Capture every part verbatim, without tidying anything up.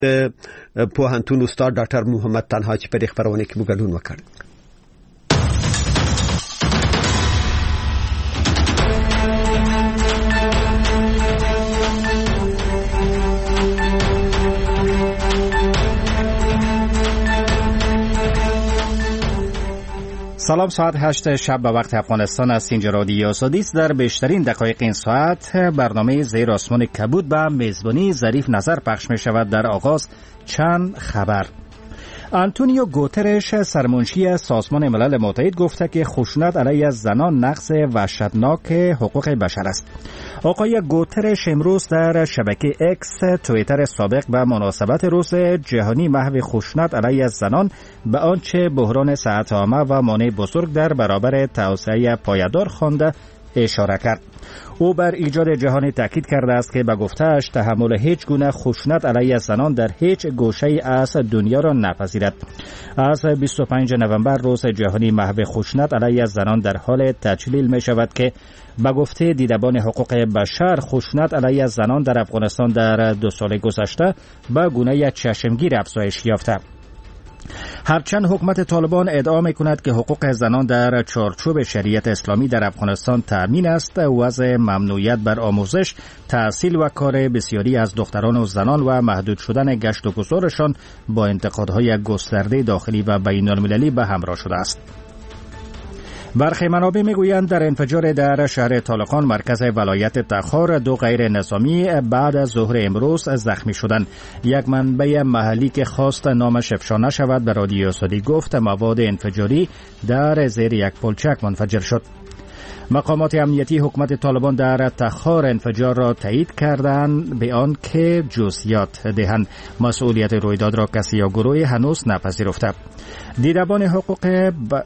پوهنتون استاد ډاکټر محمد تنها چې په دې خبرونه کې ګډون وکړ. سلام، ساعت هشت شب به وقت افغانستان است. اینجا رادیو آزادی است. در بیشترین دقایق این ساعت برنامه زیر آسمان کبود به میزبانی ظریف نظر پخش می شود. در آغاز چند خبر. آنتونیو گوترش سرمنشی سازمان ملل متحد گفته که خشونت علیه زنان نقض وحشتناک حقوق بشر است. آقای گوترش امروز در شبکه اکس توییتر سابق به مناسبت روز جهانی محو خشونت علیه زنان به آنچه بحران صحت عامه و مانع بزرگ در برابر توسعه پایدار خوانده اشاره کرد. او بر ایجاد جهانی تاکید کرده است که به گفته‌اش تحمل هیچ گونه خشونت علیه زنان در هیچ گوشه‌ای از دنیا را نپذیرد. از بیست و پنجم نوامبر روز جهانی محو خشونت علیه زنان در حال تجلیل می شود که به گفته دیدبان حقوق بشر خشونت علیه زنان در افغانستان در دو سال گذشته به گونه چشمگیر افزایش یافته. هرچند حکومت طالبان ادعا می‌کند که حقوق زنان در چارچوب شریعت اسلامی در افغانستان تأمین است، وضع ممنوعیت بر آموزش، تحصیل و کار بسیاری از دختران و زنان و محدود شدن گشت و گذارشان با انتقادهای گسترده داخلی و بین‌المللی به همراه شده است. برخی منابع میگویند در انفجار در شهر طالقان مرکز ولایت تخار دو غیر نظامی بعد از ظهر امروز زخمی شدند. یک منبع محلی که خواست نامش افشا نشود به رادیو آزادی گفت مواد انفجاری در زیر یک پلچک منفجر شد. مقامات امنیتی حکومت طالبان در تخار انفجار را تایید کردند به آن که جزئیات دهند. مسئولیت رویداد را کسی یا گروهی هنوز نپذیرفته. دیدبان حقوق ب...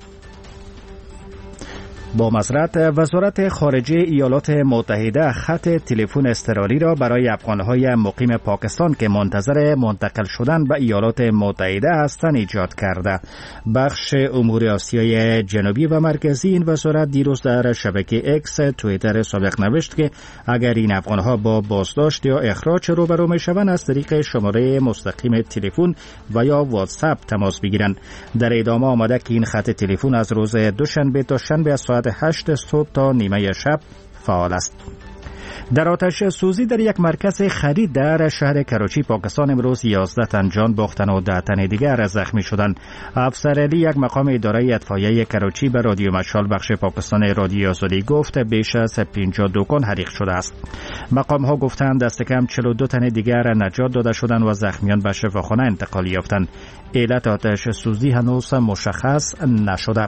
با معذرت وزارت خارجه ایالات متحده خط تلفن اضطراری را برای افغانهای مقیم پاکستان که منتظر منتقل شدن به ایالات متحده هستند ایجاد کرده. بخش امور آسیای جنوبی و مرکزی این وزارت دیروز در شبکه اکس توییتر سابق نوشت که اگر این افغانها با بازداشت یا اخراج روبرو میشوند از طریق شماره مستقیم تلفن و یا واتساپ تماس بگیرند. در ادامه آمده که این خط تلفن از روز دوشنبه تا شنبه از ساعت هشت صبح تا نیمه شب فعال است. در آتش سوزی در یک مرکز خرید در شهر کراچی پاکستان امروز یازده تن جان باختند و ده تن دیگر زخمی شدند. افسر علی یک مقام اداره اطفائیه کراچی به رادیو مشال بخش پاکستان رادیو آزادی گفت بیش از پنجاه دکان حریق شده است. مقام ها گفتند دست کم چهل و دو تن دیگر نجات داده شدند و زخمیان به شفاخانه انتقال یافتند. علت آتش سوزی هنوز مشخص نشده.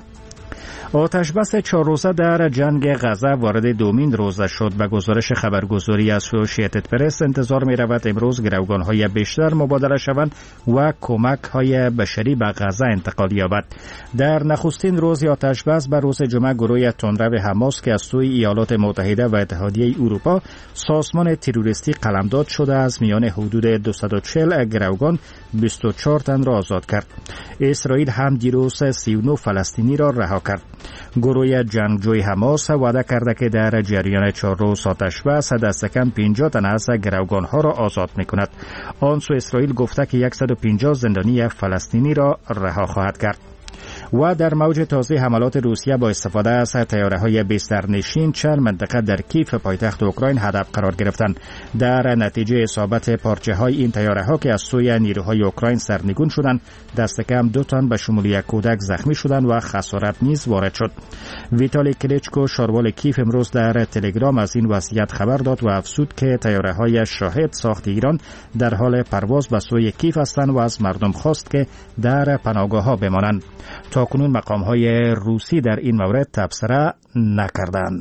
آتش بس چهار روزه در جنگ غزه وارد دومین روزه شد. به گزارش خبرگزاری اسوسییتد پرس انتظار می رود امروز گروگان های بیشتر مبادله شوند و کمک های بشری به غزه انتقال یابد. در نخستین روز آتش بس بر روز جمعه گروه تندرو حماس که از سوی ایالات متحده و اتحادیه اروپا سازمان تروریستی قلمداد شده از میان حدود دویست و چهل گروگان بیست و چهار تن را آزاد کرد. اسرائیل هم دیروز سی و نه فلسطینی را رها کرد. گروه جنگجوی حماس وعده کرده که در جریان چهار روز آتش بس دست کم پنجاه تن از گروگانها را آزاد می‌کند. آن سو اسرائیل گفته که صد و پنجاه زندانی فلسطینی را رها خواهد کرد. و در موج تازه حملات روسیه با استفاده از طیاره‌های بسترنشین چند منطقه در کیف پایتخت اوکراین هدف قرار گرفتند. در نتیجه اصابت پارچه‌های این طیاره‌ها که از سوی نیروهای اوکراین سرنگون شدند، دست کم دو تن به شمول یک کودک زخمی شدند و خسارت نیز وارد شد. ویتالی کلیچکو شاروال کیف امروز در تلگرام از این وضعیت خبر داد و افزود که طیاره‌های شاهد ساخت ایران در حال پرواز به سوی کیف هستند و از مردم خواست که در پناهگاه‌ها بمانند. تاکنون مقام‌های روسی در این مورد تبصره نکردند.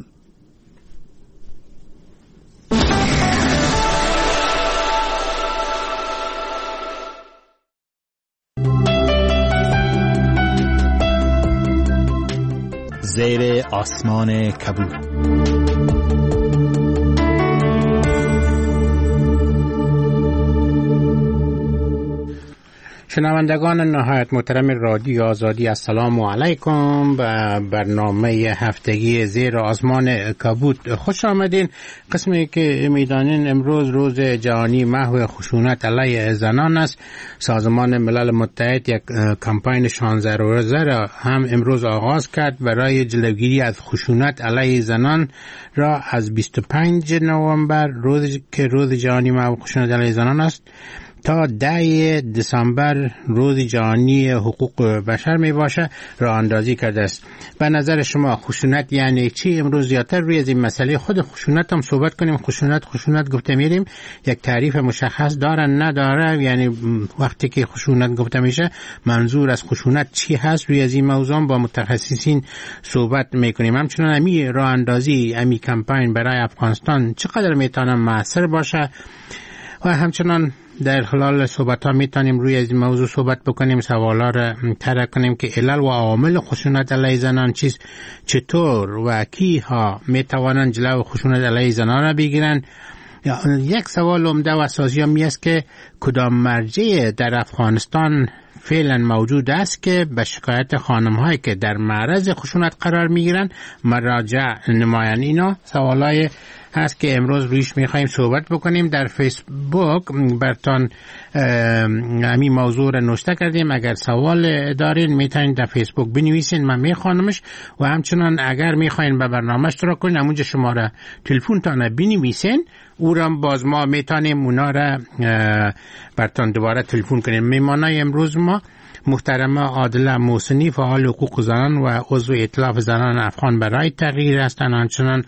زیر آسمان کبود. شنوندگان نهایت محترم رادیو آزادی، السلام علیکم. به برنامه هفتگی زیر آسمان کبود خوش آمدین. قسمی که میدانین امروز روز جهانی محو خشونت علیه زنان است. سازمان ملل متحد یک کمپین شانزده روزه را هم امروز آغاز کرد برای جلوگیری از خشونت علیه زنان را از بیست و پنجم نوامبر، روزی که روز جهانی محو خشونت علیه زنان است، تا ده دسامبر روز جهانی حقوق بشر می باشه راه اندازی کرده است. به نظر شما خشونت یعنی چی؟ امروز زیادتر روی از این مسئله خود خشونت هم صحبت کنیم. خشونت خشونت گفته میریم، یک تعریف مشخص داره نداره؟ یعنی وقتی که خشونت گفته میشه منظور از خشونت چی هست؟ روی از این موضوع با متخصصین صحبت میکنیم. همچنان امی راه اندازی امی کمپین برای افغانستان چقدر میتونه موثر باشه و همچنان در خلال صحبت ها میتونیم روی از این موضوع صحبت بکنیم، سوالا را طرح کنیم که علل و عوامل خشونت علیه زنان چیست، چطور و کی ها میتوانند جلو خشونت علیه زنان را بگیرن. یک سوال عمده و اساسی هم است که کدام مرجع در افغانستان فعلا موجود است که به شکایت خانم هایی که در معرض خشونت قرار میگیرن مراجع نمایان. اینا سوالای هست که امروز رویش میخواییم صحبت بکنیم. در فیسبوک برتان همین موضوع را نوشته کردیم. اگر سوال دارین میتونید در فیسبوک بنویسین، من میخوانمش. و همچنان اگر میخواین به برنامه اشتراک کنین، همونجا شماره تلفن تانه بنویسین، او را باز ما میتونیم اونا را برتان دوباره تلفن کنیم. میمانای امروز ما محترمه عادله محسنی، فعال حقوق زنان و عضو ائتلاف زنان افغان برای تغییر هستند. همچنان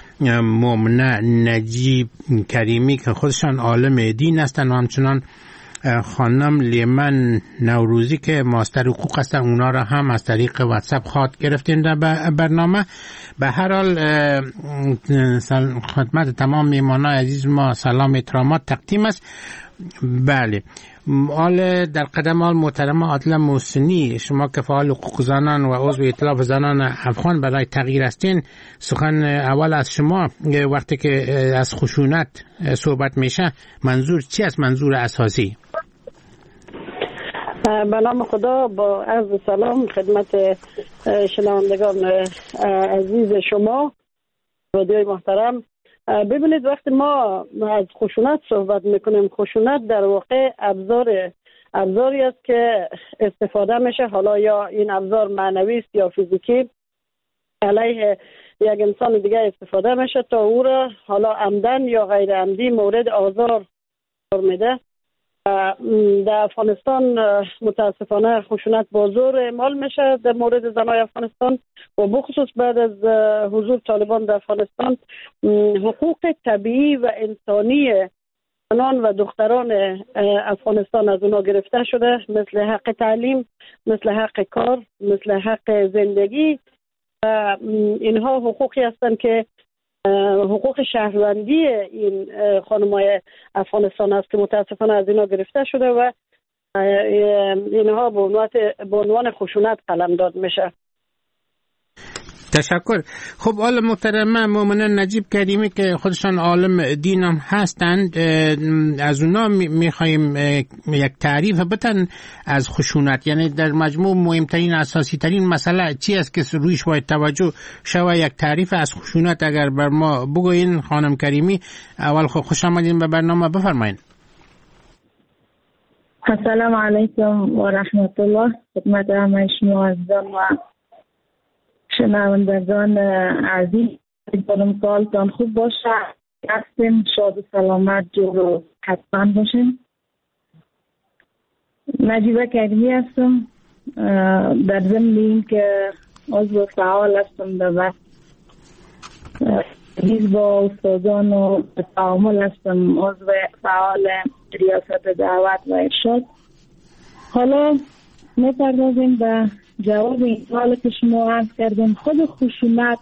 مؤمنه نجیب کریمی که خودشان عالم دین هستند و همچنان خانم لیمن نوروزی که ماستر حقوق هستن. اونا را هم از طریق واتساپ خاط گرفتیم در برنامه. به هر حال خدمت تمام میهمانان عزیز ما سلام احترامات تقدیم است. بله، حال در قدم حال محترمه عادله محسنی، شما که فعال حقوق زنان و عضو ائتلاف زنان افغان برای تغییر هستین، سخن اول از شما. وقتی که از خشونت صحبت میشه منظور چی است؟ منظور اساسی. به نام خدا، با عرض سلام خدمت شنوندگان عزیز شما رادیوی محترم. ببینید، وقتی ما از خشونت صحبت میکنیم، خشونت در واقع ابزار ابزاری است که استفاده میشه، حالا یا این ابزار معنوی است یا فیزیکی، علیه یک انسان دیگه استفاده میشه تا او را حالا عمدن یا غیر عمدی مورد آزار میده. در افغانستان متاسفانه خشونت با زور اعمال میشه در مورد زنای افغانستان و بخصوص بعد از حضور طالبان در افغانستان حقوق طبیعی و انسانی زنان و دختران افغانستان از اونا گرفته شده، مثل حق تعلیم، مثل حق کار، مثل حق زندگی. اینها حقوقی هستند که حقوق شهروندی این خانمای افغانستان است که متاسفانه از اینا گرفته شده و اینها به عنوان خشونت قلمداد میشه. تشکر. خب حالا محترمه مؤمنه نجیب کریمی که خودشان عالم دین هم هستند، از اونا میخواییم یک تعریف بتن از خشونت. یعنی در مجموع مهمترین اساسی ترین مسئله چی است که رویش باید توجه شود؟ یک تعریف از خشونت اگر بر ما بگوین خانم کریمی. اول خوش آمدین به برنامه، بفرمایید. السلام علیکم و رحمت الله. خدمت همه شما عزیزان و شنوندگان عزیز، امیدوارم سالتان خوب باشه، هستیم شاد و سلامت، جور و حتما باشیم. نجیبه کریمی هستم، در ضمن این که عضو فعال هستم در حزب با استادان و تعامل هستم، عضو فعال ریاست دعوت و ارشاد. حالا می‌پردازیم به جواب این سوال که شما عرض کردین. خود خشونت،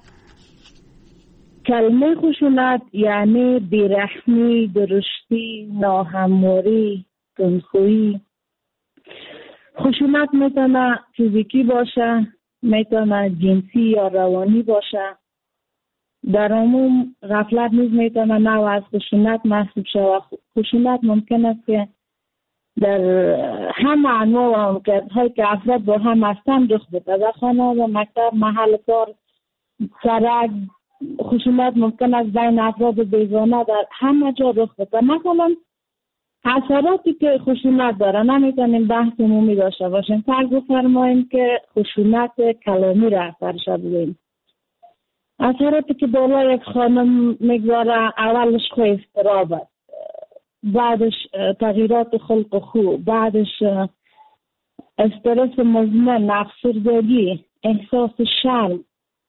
کلمه خشونت یعنی بیرحمی، درشتی، ناهمواری، تندخویی. خشونت میتونه فیزیکی باشه، میتونه جنسی یا روانی باشه. در عموم غفلت نیز میتونه نوع از خشونت محسوب شود. خشونت ممکن است که در همه انواع و موقعیت‌هایی که افراد با هم هستند رخ بده. در خانه و مکتب، محل کار، سرک، خشونت ممکن است بین افراد بیگانه در همه جا رخ بده. مثلا اثراتی که خشونت داره نمیتونیم بحث عمومی داشته باشیم. فرض بفرماییم که خشونت کلامی را فرض بگیریم. اثراتی که بالای یک خانم میگذاره اولش خو اضطراب است، بعدش تغییرات خلق و خو، بعدش استرس مزمن، افسردگی، احساس شرم،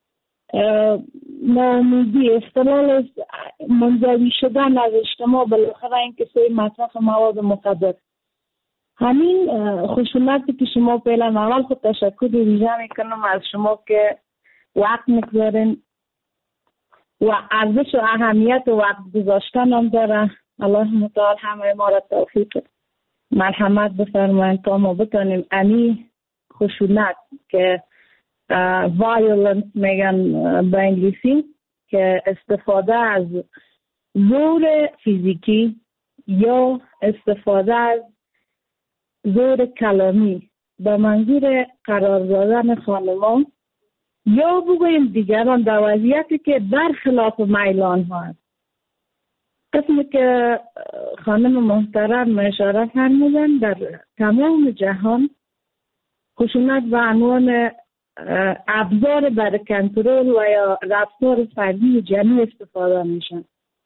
ناامیدی، اختلال منزوی شدن از اجتماع، بالاخره اینکه سوی مصرف مواد مخدر. همین خشونتی که شما فعلا اول خود تشکر ویژه میکنم از شما که وقت میگذارین و ارزش و اهمیت وقت گذاشتن هم داره. الله متعال همه ما را توفیق مرحمت بفرمایید تا ما بتونیم امی خشونت که وایولنس میگن به انگلیسی، که استفاده از زور فیزیکی یا استفاده از زور کلامی به منظور قرار دادن خانمان یا بگوییم دیگران در وضعیتی که برخلاف میل آنها است. قسمی که خانم محترم اشاره فرمودن در تمام جهان خشونت به عنوان ابزار برای کنترل و یا رفتار فردی جمعی استفاده میشن.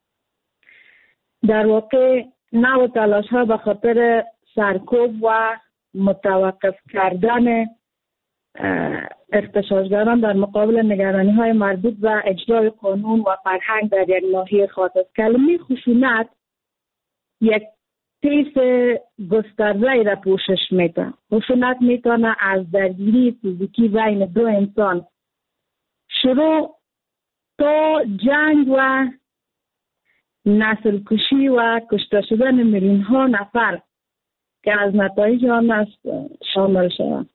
در واقع نوع تلاش ها به خاطر سرکوب و متوقف کردن اغتشاشگران در مقابل نگرانی های مربوط به اجرای قانون و فرهنگ در یک ناحیه خاص است. کلمه خشونت یک طیف گسترده را پوشش میده. خشونت میتونه از درگیری فیزیکی بین دو انسان شروع تا جنگ و نسل کشی و کشته شدن میلیون ها نفر که از نتایج آن است شامل شود.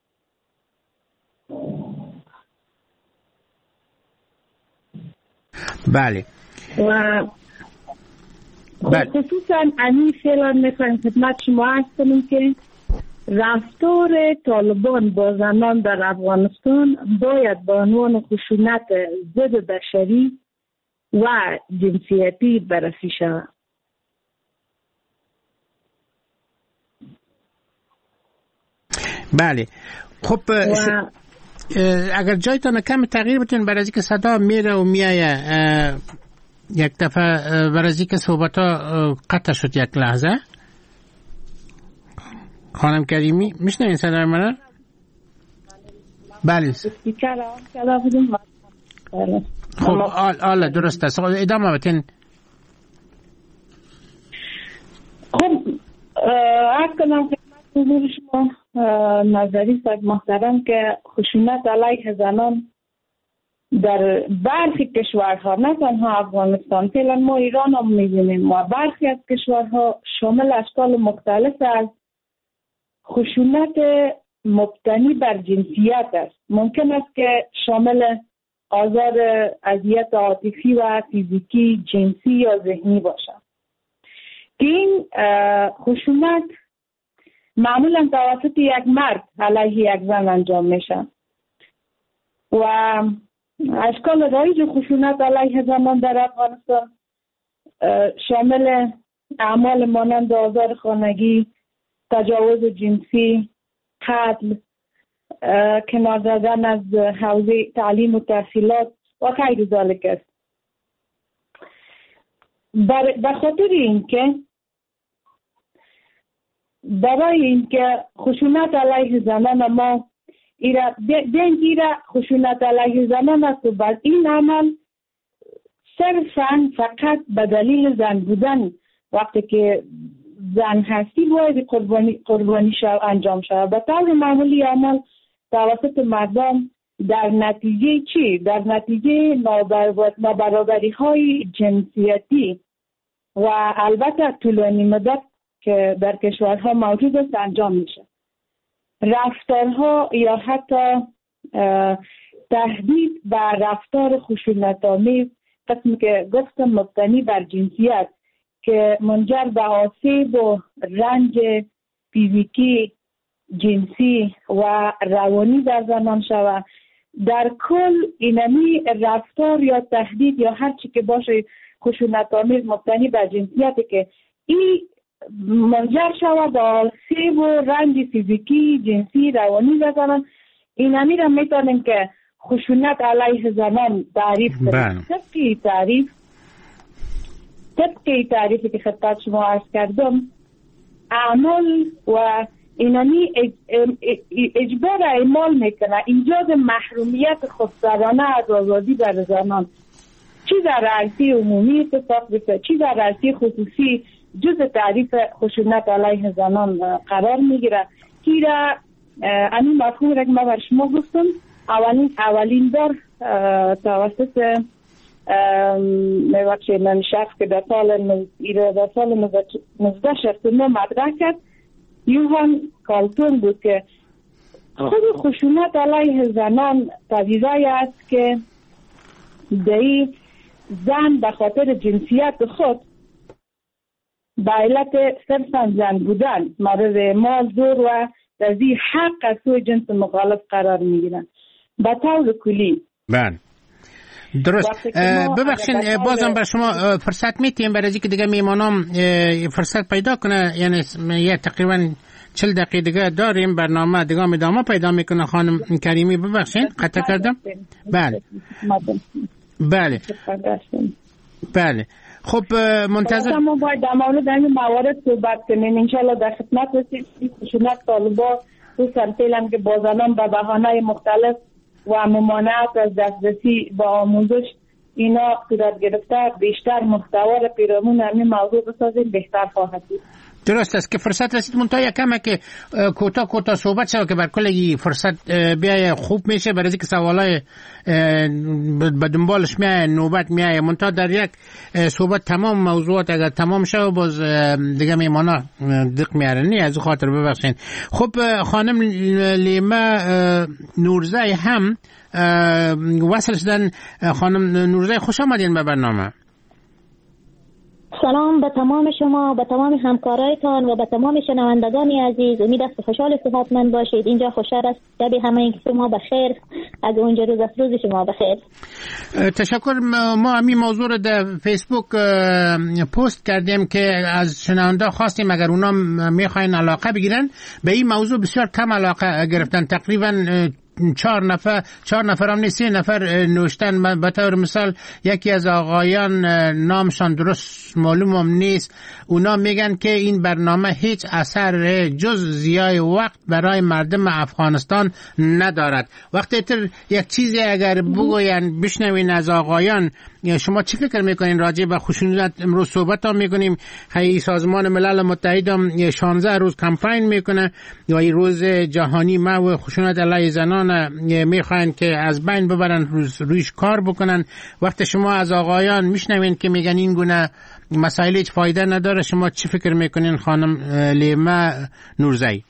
بله. و خصوصا امی فعلا میخوایم خدمت شما عرض کنیم که رفتار طالبان با زنان در افغانستان باید به عنوان خشونت ضد بشری و جنسیتی بررسی شود. بله. خب و... اگر جایتان کم تغییر بتون برای اینکه صدا میره و میایه یک دفعه برای اینکه صحبت ها قطع شد یک لحظه. خانم کریمی میشنوین صدای منو؟ بله. خب آله درست است. ادامه بتین. خب عرض کنم حضور شما نظری سگ محترم که خشونت علیه زنان در برخی کشورها، نه تنها افغانستان، فعلا ما ایران هم می‌بینیم و برخی از کشورها شامل اشکال مختلف از خشونت مبتنی بر جنسیت است. ممکن است که شامل آزار اذیت عاطفی و فیزیکی، جنسی یا ذهنی باشد. این خشونت معمولا توسط یک مرد علیه یک زن انجام میشه و اشکال رایج خشونت علیه زنان در افغانستان شامل اعمال مانند آزار خانگی، تجاوز جنسی، قتل، کنار زدن از حوزه تعلیم و تحصیلات و غیر ذالک است. به خاطر اینکه برای اینکه خشونت علیه زنان ما ایرا دنگیرا خشونت علیه زنان است و بعد این عمل صرفاً فقط به دلیل زن بودن، وقتی که زن هستی باید قربانی قربانی شو انجام شود. به طور معمولی عمل توسط مردم در نتیجه چی؟ در نتیجه نابرابری های جنسیتی و البته طولانی مدت که در کشورها موجود است انجام میشه. رفتارها یا حتی تهدید بر رفتار خشونت‌آمیز، قسمی که گفتم مبتنی بر جنسیت، که منجر به آسیب و رنج فیزیکی، جنسی و روانی در زنان شود. در کل اینمی رفتار یا تهدید یا هر چی که باشه خشونت آمیز مبتنی بر جنسیتی که این منجر شود به آسیب و رنج فیزیکی، جنسی، روانی در زنان، اینمی را میتونیم که خشونت علیه زنان تعریف کنیم. طبقی تعریف طبقی تعریفی که خدمت شما عرض کردم، اعمال و اینانی اجبار اعمال میکنه، ایجاد محرومیت خودسرانه از آزادی در زنان، چی در عرصه عمومی اتفاق بیفته چی در عرصه خصوصی جز تعریف خشونت علیه زنان قرار میگیره. که را همین مفهوم را که ما بر شما گفتم اولین اولین بار توسط میوقت من شخص که در سال در سال نوزده شصت و نه مطرح کرد، یوهان کالتون بود که خود خشونت علیه زنان پدیده است که دهی زن به خاطر جنسیت خود به علت صرفا زن بودن مورد مال زور و تضییع حق از سوی جنس مخالف قرار میگیرن. به طور کلی بله درست. ببخشید بازم بر شما فرصت میتیم برای اینکه دیگه میمانم فرصت پیدا کنه، یعنی یه تقریبا چل دقیقه دیگه داریم برنامه دیگه ادامه پیدا میکنه. خانم کریمی ببخشید قطع کردم. بله بله بله خب منتظر ما باید در مورد این موارد صحبت کنیم ان شاء الله در خدمت هستیم. خشونت طالبا خصوصا فعلا که با زنان به بهانه‌های مختلف و ممانعت از دسترسی به آموزش اینا صورت گرفته، بیشتر محتوا را پیرامون همین موضوع بسازیم بهتر خواهد بود. درست است که فرصت رسید منتها یکم که کوتاه کوتاه صحبت شد که بر کل فرصت بیای خوب میشه، برای اینکه سوالای به دنبالش میای نوبت میای منتها در یک صحبت تمام موضوعات اگر تمام شه باز دیگه میمانا دق میاره. نه از خاطر ببخشید. خب خانم لیما نورزی هم وصل شدن. خانم نورزی خوش آمدین به برنامه. سلام به تمام شما، به تمام همکارایتان و به تمام شنوندگان عزیز. امید است خوشحال و صحتمند باشید. اینجا خوشحال است شب همه این شما بخیر، از اونجا روز از روز شما بخیر. تشکر. ما همین موضوع رو در فیسبوک پست کردیم که از شنونده خواستیم اگر اونا میخواین علاقه بگیرن به این موضوع. بسیار کم علاقه گرفتن، تقریبا چهار نفر چهار نفر هم نیست سه نفر نوشتن. به طور مثال یکی از آقایان نامشان درست معلوم هم نیست، اونا میگن که این برنامه هیچ اثر جز ضیاع وقت برای مردم افغانستان ندارد. وقتی تر یک چیزی اگر بگوین بشنوین از آقایان، شما چی فکر میکنین راجع به خشونت؟ امروز صحبت هم میکنیم، هی سازمان ملل متحد هم شانزده روز کمپین میکنه و این روز جهانی محو خشونت علیه زنان میخواین که از بین ببرن، رویش کار بکنن. وقتی شما از آقایان میشنوین که میگن این گونه مسائل هیچ فایده نداره، شما چی فکر میکنین خانم لیما نورزی؟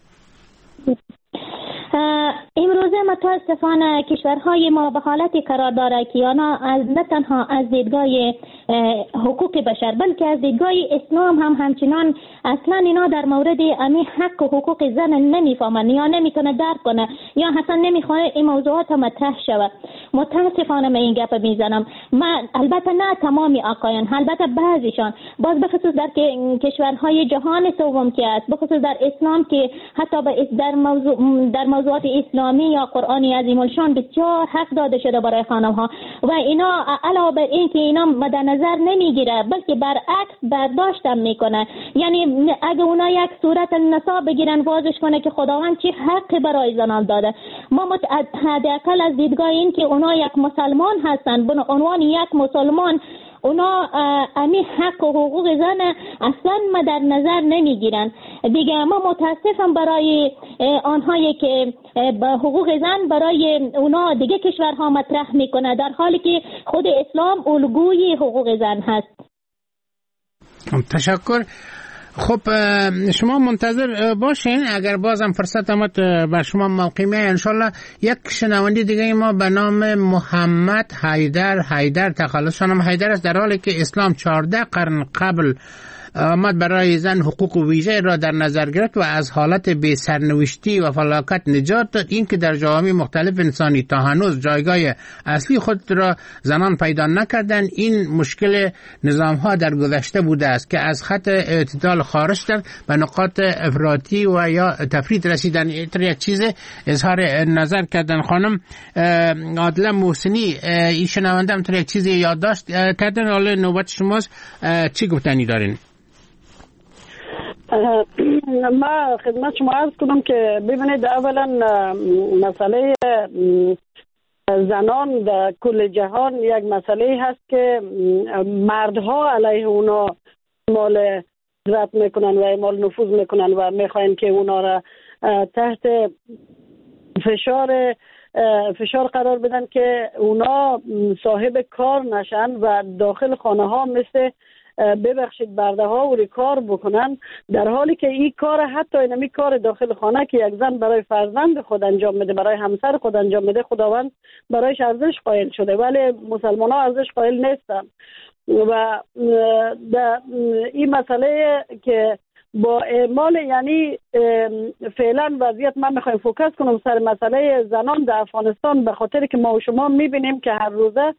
امروزه متاسفانه کشورهای ما به حالتی قرار داره که آنها از نه تنها از دیدگاه حقوق بشر بلکه از دیدگاه اسلام هم همچنان اصلا اینا در مورد امی حق و حقوق زن نمیفهمن یا نمیتونه درک کنه یا اصلا نمیخواد این موضوعات مطرح شود. متاسفانه من این گپ میزنم. من البته نه تمامی آقایان، البته بعضیشان، باز بخصوص در کشورهای جهان سوم که است، بخصوص در اسلام که حتی در موضوع در موضوعات اسلامی یا قرآنی عظیم الشان بسیار حق داده شده برای خانم ها و اینا علاوه بر این که اینا مد نظر نمیگیره بلکه برعکس برداشت هم میکنه. یعنی اگه اونا یک صورت نصاب بگیرن واضح کنه که خداوند چه حقی برای زنان داده، ما حداقل از دیدگاه این که اونا یک مسلمان هستن به عنوان یک مسلمان اونا امی حق و حقوق زن اصلا ما در نظر نمیگیرن دیگه. ما متاسفم برای آنهایی که حقوق زن برای اونا دیگه کشورها مطرح میکنه در حالی که خود اسلام الگوی حقوق زن هست. تشکر. خب شما منتظر باشین، اگر بازم فرصت آمد بر شما موقع میاد انشالله. یک شنونده دیگه ما به نام محمد حیدر حیدر تخلص شنم حیدر است، در حالی که اسلام چهارده قرن قبل آمد برای زن حقوق ویژه را در نظر گرفت و از حالت بی سرنوشتی و فلاکت نجات داد. این که در جوامع مختلف انسانی تا هنوز جایگاه اصلی خود را زنان پیدا نکردند، این مشکل نظام ها در گذشته بوده است که از خط اعتدال خارج شدند و نقاط افراطی و یا تفرید رسیدن. اینطور یک چیز اظهار نظر کردن. خانم عادله محسنی، این شنونده هم یک چیزی یادداشت کردن، حالا نوبت شماست، چی گفتنی دارین؟ ما خدمت شما عرض کنم که ببینید، اولا مسئله زنان در کل جهان یک مسئله هست که مردها علیه اونا مال قدرت میکنن و مال نفوذ میکنن و میخواین که اونا را تحت فشار فشار قرار بدن که اونا صاحب کار نشن و داخل خانه ها مثل ببخشید برده ها و کار بکنن، در حالی که این کار حتی اینمی کار داخل خانه که یک زن برای فرزند خود انجام میده، برای همسر خود انجام میده، خداوند برایش ارزش قائل شده، ولی مسلمان ها ارزش قائل نیستن. و این مسئله که با اعمال، یعنی فعلا وضعیت من میخوایم فوکس کنم سر مسئله زنان در افغانستان، به خاطر که ما و شما میبینیم که هر روزه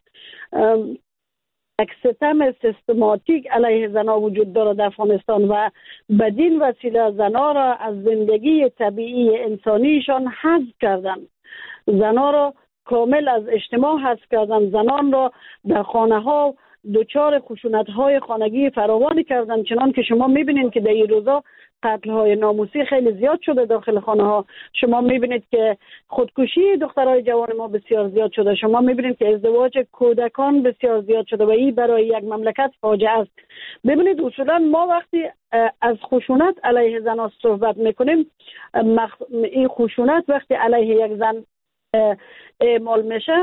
یک ستم سیستماتیک علیه زنها وجود داره در افغانستان و بدین وسیله زنها را از زندگی طبیعی انسانیشان حذف کردن، زنها را کامل از اجتماع حذف کردن، زنان را در خانه ها دچار خشونت های خانگی فراوانی کردن، چنان که شما میبینید که در این روزا قتل های ناموسی خیلی زیاد شده داخل خانه ها. شما میبینید که خودکشی دخترای جوان ما بسیار زیاد شده، شما میبینید که ازدواج کودکان بسیار زیاد شده و این برای یک مملکت فاجعه است. ببینید اصولا ما وقتی از خشونت علیه زنان صحبت میکنیم، این خشونت وقتی علیه یک زن اعمال میشه،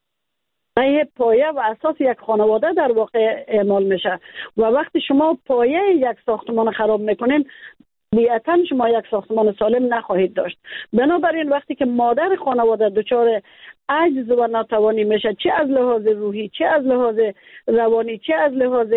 این پایه و اساس یک خانواده در واقع اعمال میشه و وقتی شما پایه یک ساختمان خراب میکنین، طبیعتاً شما یک ساختمان سالم نخواهید داشت. بنابراین وقتی که مادر خانواده دچار عجز و ناتوانی میشه، چه از لحاظ روحی، چه از لحاظ روانی، چه از لحاظ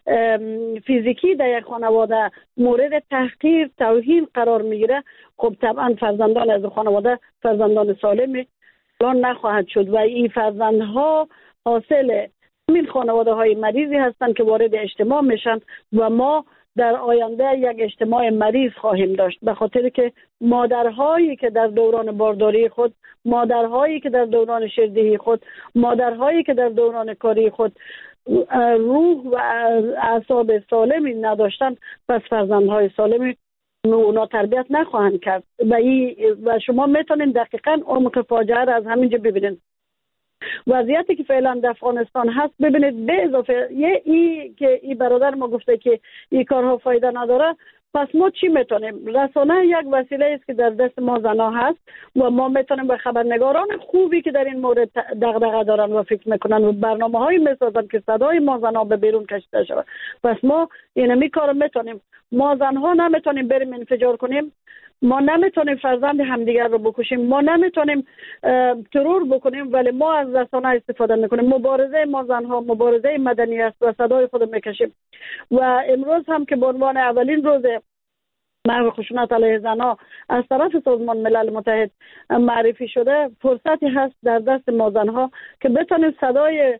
فیزیکی، در یک خانواده مورد تحقیر، توهین قرار میگیره، خب طبعا فرزندان از خانواده فرزندان سالمی نخواهد شد و این فرزندها حاصل این خانواده های مریضی هستند که وارد اجتماع میشن و ما در آینده یک اجتماع مریض خواهیم داشت، به خاطر که مادرهایی که در دوران بارداری خود، مادرهایی که در دوران شیردهی خود، مادرهایی که در دوران کاری خود روح و اعصاب سالمی نداشتن، پس فرزندهای سالمی اونا تربیت نخواهند کرد و, و شما میتونین دقیقاً عمق فاجعه را از همینجا ببینید. وضعیتی که فعلا در افغانستان هست، ببینید به اضافه یه ای که این برادر ما گفته که این کارها فایده نداره، پس ما چی میتونیم؟ رسانه یک وسیله است که در دست ما زنا هست و ما میتونیم به خبرنگاران خوبی که در این مورد دغدغه دارن و فکر میکنن و برنامه‌هایی میسازن که صدای ما زنا به بیرون کشیده شود. پس ما اینمی کارو میتونیم. ما زنها نمیتونیم بریم انفجار کنیم، ما نمیتونیم فرزند همدیگر رو بکشیم، ما نمیتونیم ترور بکنیم، ولی ما از رسانه استفاده میکنیم. مبارزه ما زنها مبارزه مدنی است و صدای خود میکشیم و امروز هم که به عنوان اولین روز محو خشونت علیه زنها از طرف سازمان ملل متحد معرفی شده، فرصتی هست در دست ما زنها که بتونیم صدای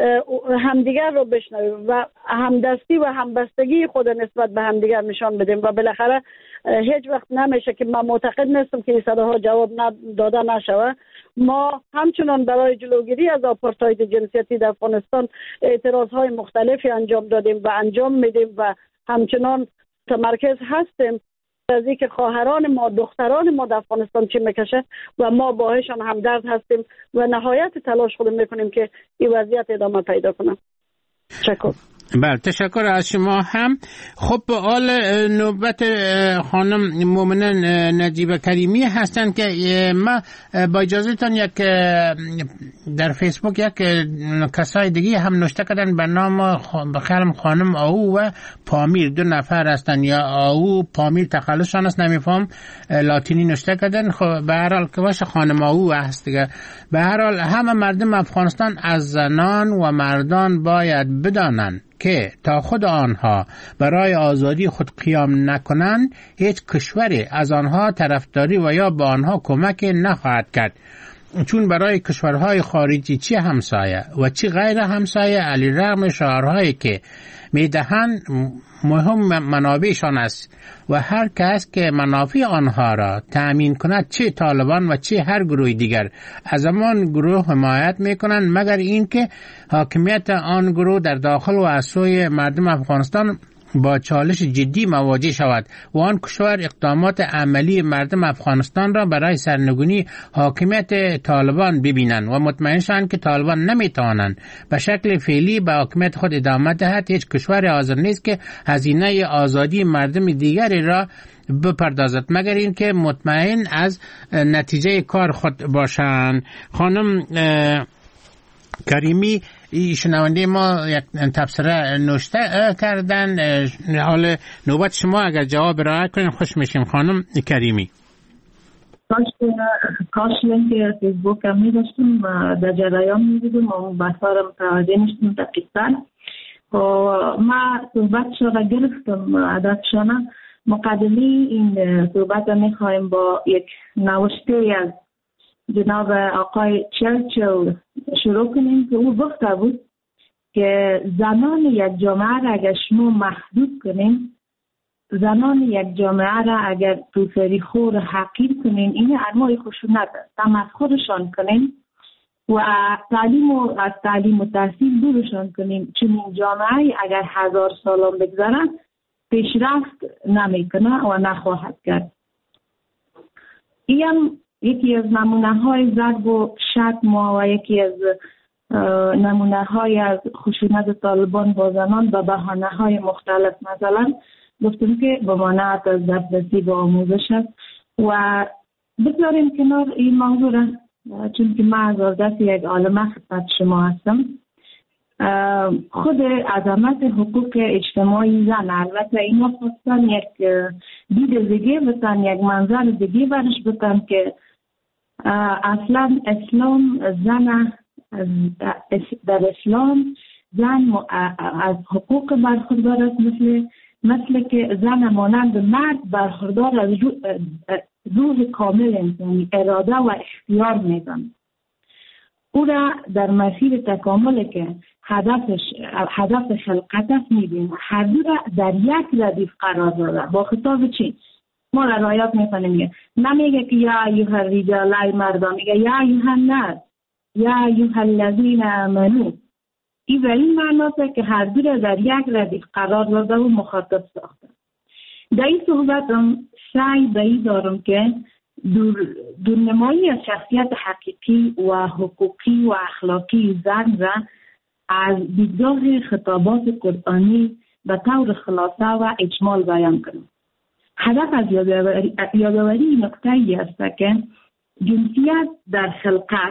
همدیگر رو بشنویم و همدستی و همبستگی خود نسبت به همدیگر نشان بدیم و بالاخره هیچ وقت نمیشه که من معتقد نیستم که این صداها جواب داده نشوه. ما همچنان برای جلوگیری از آپارتاید جنسیتی در افغانستان اعتراضهای مختلفی انجام دادیم و انجام میدیم و همچنان متمرکز هستیم از اینکه خواهران ما، دختران ما در افغانستان چی میکشه و ما باهاشون همدرد هستیم و نهایت تلاش خود میکنیم که این وضعیت ادامه پیدا کنه. تشکر. بله، تشکر از شما هم. خب به حال نوبت خانم مومنه نجیب کریمی هستن که ما با اجازهتان یک در فیسبوک یک کسای دیگه هم نوشته کردن به نام بخیرم خانم آهو و پامیر، دو نفر هستن، یا آهو پامیر تخلصشان است نمیفهم، لاتینی نوشته کردن. خب به هر حال که باشه خانم آهو هست دیگه. به هر حال همه مردم افغانستان از زنان و مردان باید بدانند که تا خود آنها برای آزادی خود قیام نکنند هیچ کشوری از آنها طرفداری و یا به آنها کمک نخواهد کرد، چون برای کشورهای خارجی چه همسایه و چه غیر همسایه علیرغم شعارهایی که میدهند مهم منابعشان است و هر کس که منافع آنها را تأمین کند، چه طالبان و چه هر گروه دیگر، از همان گروه حمایت میکنند، مگر اینکه حاکمیت آن گروه در داخل و از سوی مردم افغانستان با چالش جدی مواجه شود و آن کشور اقدامات عملی مردم افغانستان را برای سرنگونی حاکمیت طالبان ببینند و مطمئن شوند که طالبان نمیتوانند به شکل فعلی به حاکمیت خود ادامه دهد. هیچ کشور حاضر نیست که هزینه آزادی مردم دیگری را بپردازد مگر اینکه مطمئن از نتیجه کار خود باشند. خانم کریمی شنونده ما یک تبصره نوشته کردن، حال نوبت شما اگر جواب رعایت کنین خوش میشیم. خانم کریمی. کاش کاش که فیسبوک هم میداشتم در جریان میدیدم و بحثا را متوجه نشتم دقیقا. ما صحبت شما گرفتم عددشانه مقدمی این صحبت میخوایم با یک نوشته از جناب آقای چرچل شروع کنیم که او گفته بود که زنان یک جامعه را اگر شما محدود کنیم، زنان یک جامعه را اگر توفری خور حقیر کنیم، این انواع خشونت است، تمسخرشان کنیم و تعلیم و از تعلیم و تحصیل دورشان کنیم، چون این جامعه اگر هزار سالان بگذارن پیشرفت نمیکنه و نخواهد کرد. این یکی از نمونه های ضرب و شتم و یکی از نمونه های از خشونت طالبان با زنان به بهانه های مختلف، مثلا گفتم که به مانعت از دسترسی به آموزش است و بذاریم کنار این موضوع را، چون که من از دست یک عالمه خدمت شما هستم. خود عظمت حقوق اجتماعی زن، البته اینا خواستن یک دید دیگه بتن، یک منظر دیگه برش بتن که اصلا اسلام زن در اسلام زن از حقوق برخوردار است، مثل مثل که زن مانند مرد برخوردار از روح کامل انسانی، اراده و اختیار میزن. او را در مسیر تکامل که هدفش هدف خلقت است میبینه، هر دو را در یک ردیف قرار داده. با خطاب چی؟ ما را رعایت میکنیم، نمیگه که یا ایها الرجال، ای مردان، میگه یا ایها الناس، یا ایها الذین آمنو. این به این معناست که هر دو را در یک ردیف قرار داده و مخاطب ساخته. در این صحبتم سعی به این دارم که دور دورنمایی از شخصیت حقیقی و حقوقی و اخلاقی زن را از دیدگاه خطابات قرآنی به طور خلاصه و اجمال بیان کنم. هدف از یادآوری نکته‌ای است که جنسیت در خلقت،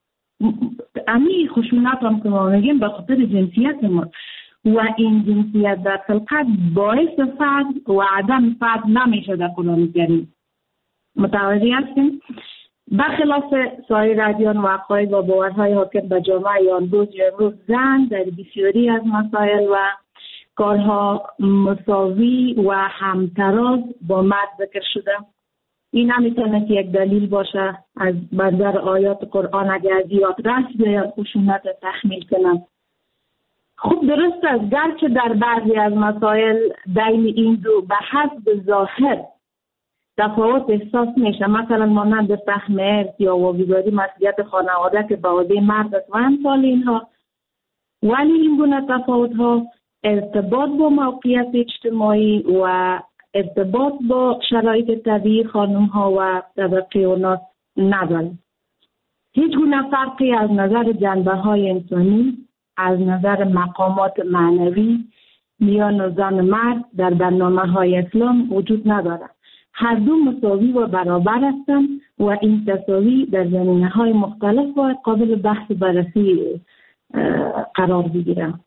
امی خشونت هم که ما میگیم به خاطر جنسیت ما، و این جنسیت در خلقت باعث فقر و عدم فقر نمیشه در قرآن کریم. متوجه هستیم؟ برخلاف سایر ادیان و عقاید و باورهای حاکم به جامعه امروز امروز زن در بسیاری از مسائل و کارها مساوی و همتراز با مرد ذکر شده. این نمیتونه که یک دلیل باشه از منظر آیات قرآن اگر از یاد رفت یا خشونت تحمیل کنم. خوب درست است، گرچه در بعضی از مسائل بین این دو به حسب ظاهر تفاوت احساس میشه، مثلا مانند فهم ارث یا واگذاری مسئولیت خانواده که به عهده مرد است و امثال اینها، ولی این گونه تفاوت ها ارتباط با موقعیت اجتماعی و ارتباط با شرایط طبیعی خانم ها و طبقه اوناس نداره. هیچ گونه فرقی از نظر جنبه های انسانی، از نظر مقامات معنوی میان زن مرد در برنامه های اسلام وجود نداره. هر دو مساوی و برابر هستند و این تساوی در زمینه های مختلف و قابل بحث بررسی قرار بگیرند.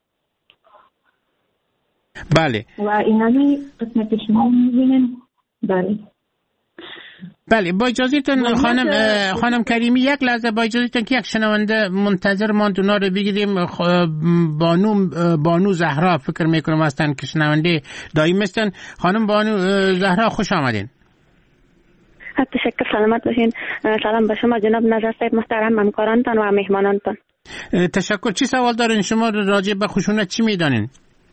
بله. و اینمی قسمت شما میبینیم. بله. بله با اجازهتون خانم خانم کریمی یک لحظه با اجازهتون که یک شنونده منتظر ماندونا رو بگیریم. بانو بانو زهرا فکر میکنم هستن که شنونده دائم هستن. خانم بانو زهرا خوش آمدین. تشکر، سلامت باشین. سلام به شما جناب نظر صاحب محترم، همکارانتان و مهمانانتان. تشکر. چی سوال دارین شما راجع به خشونت چی میدانین؟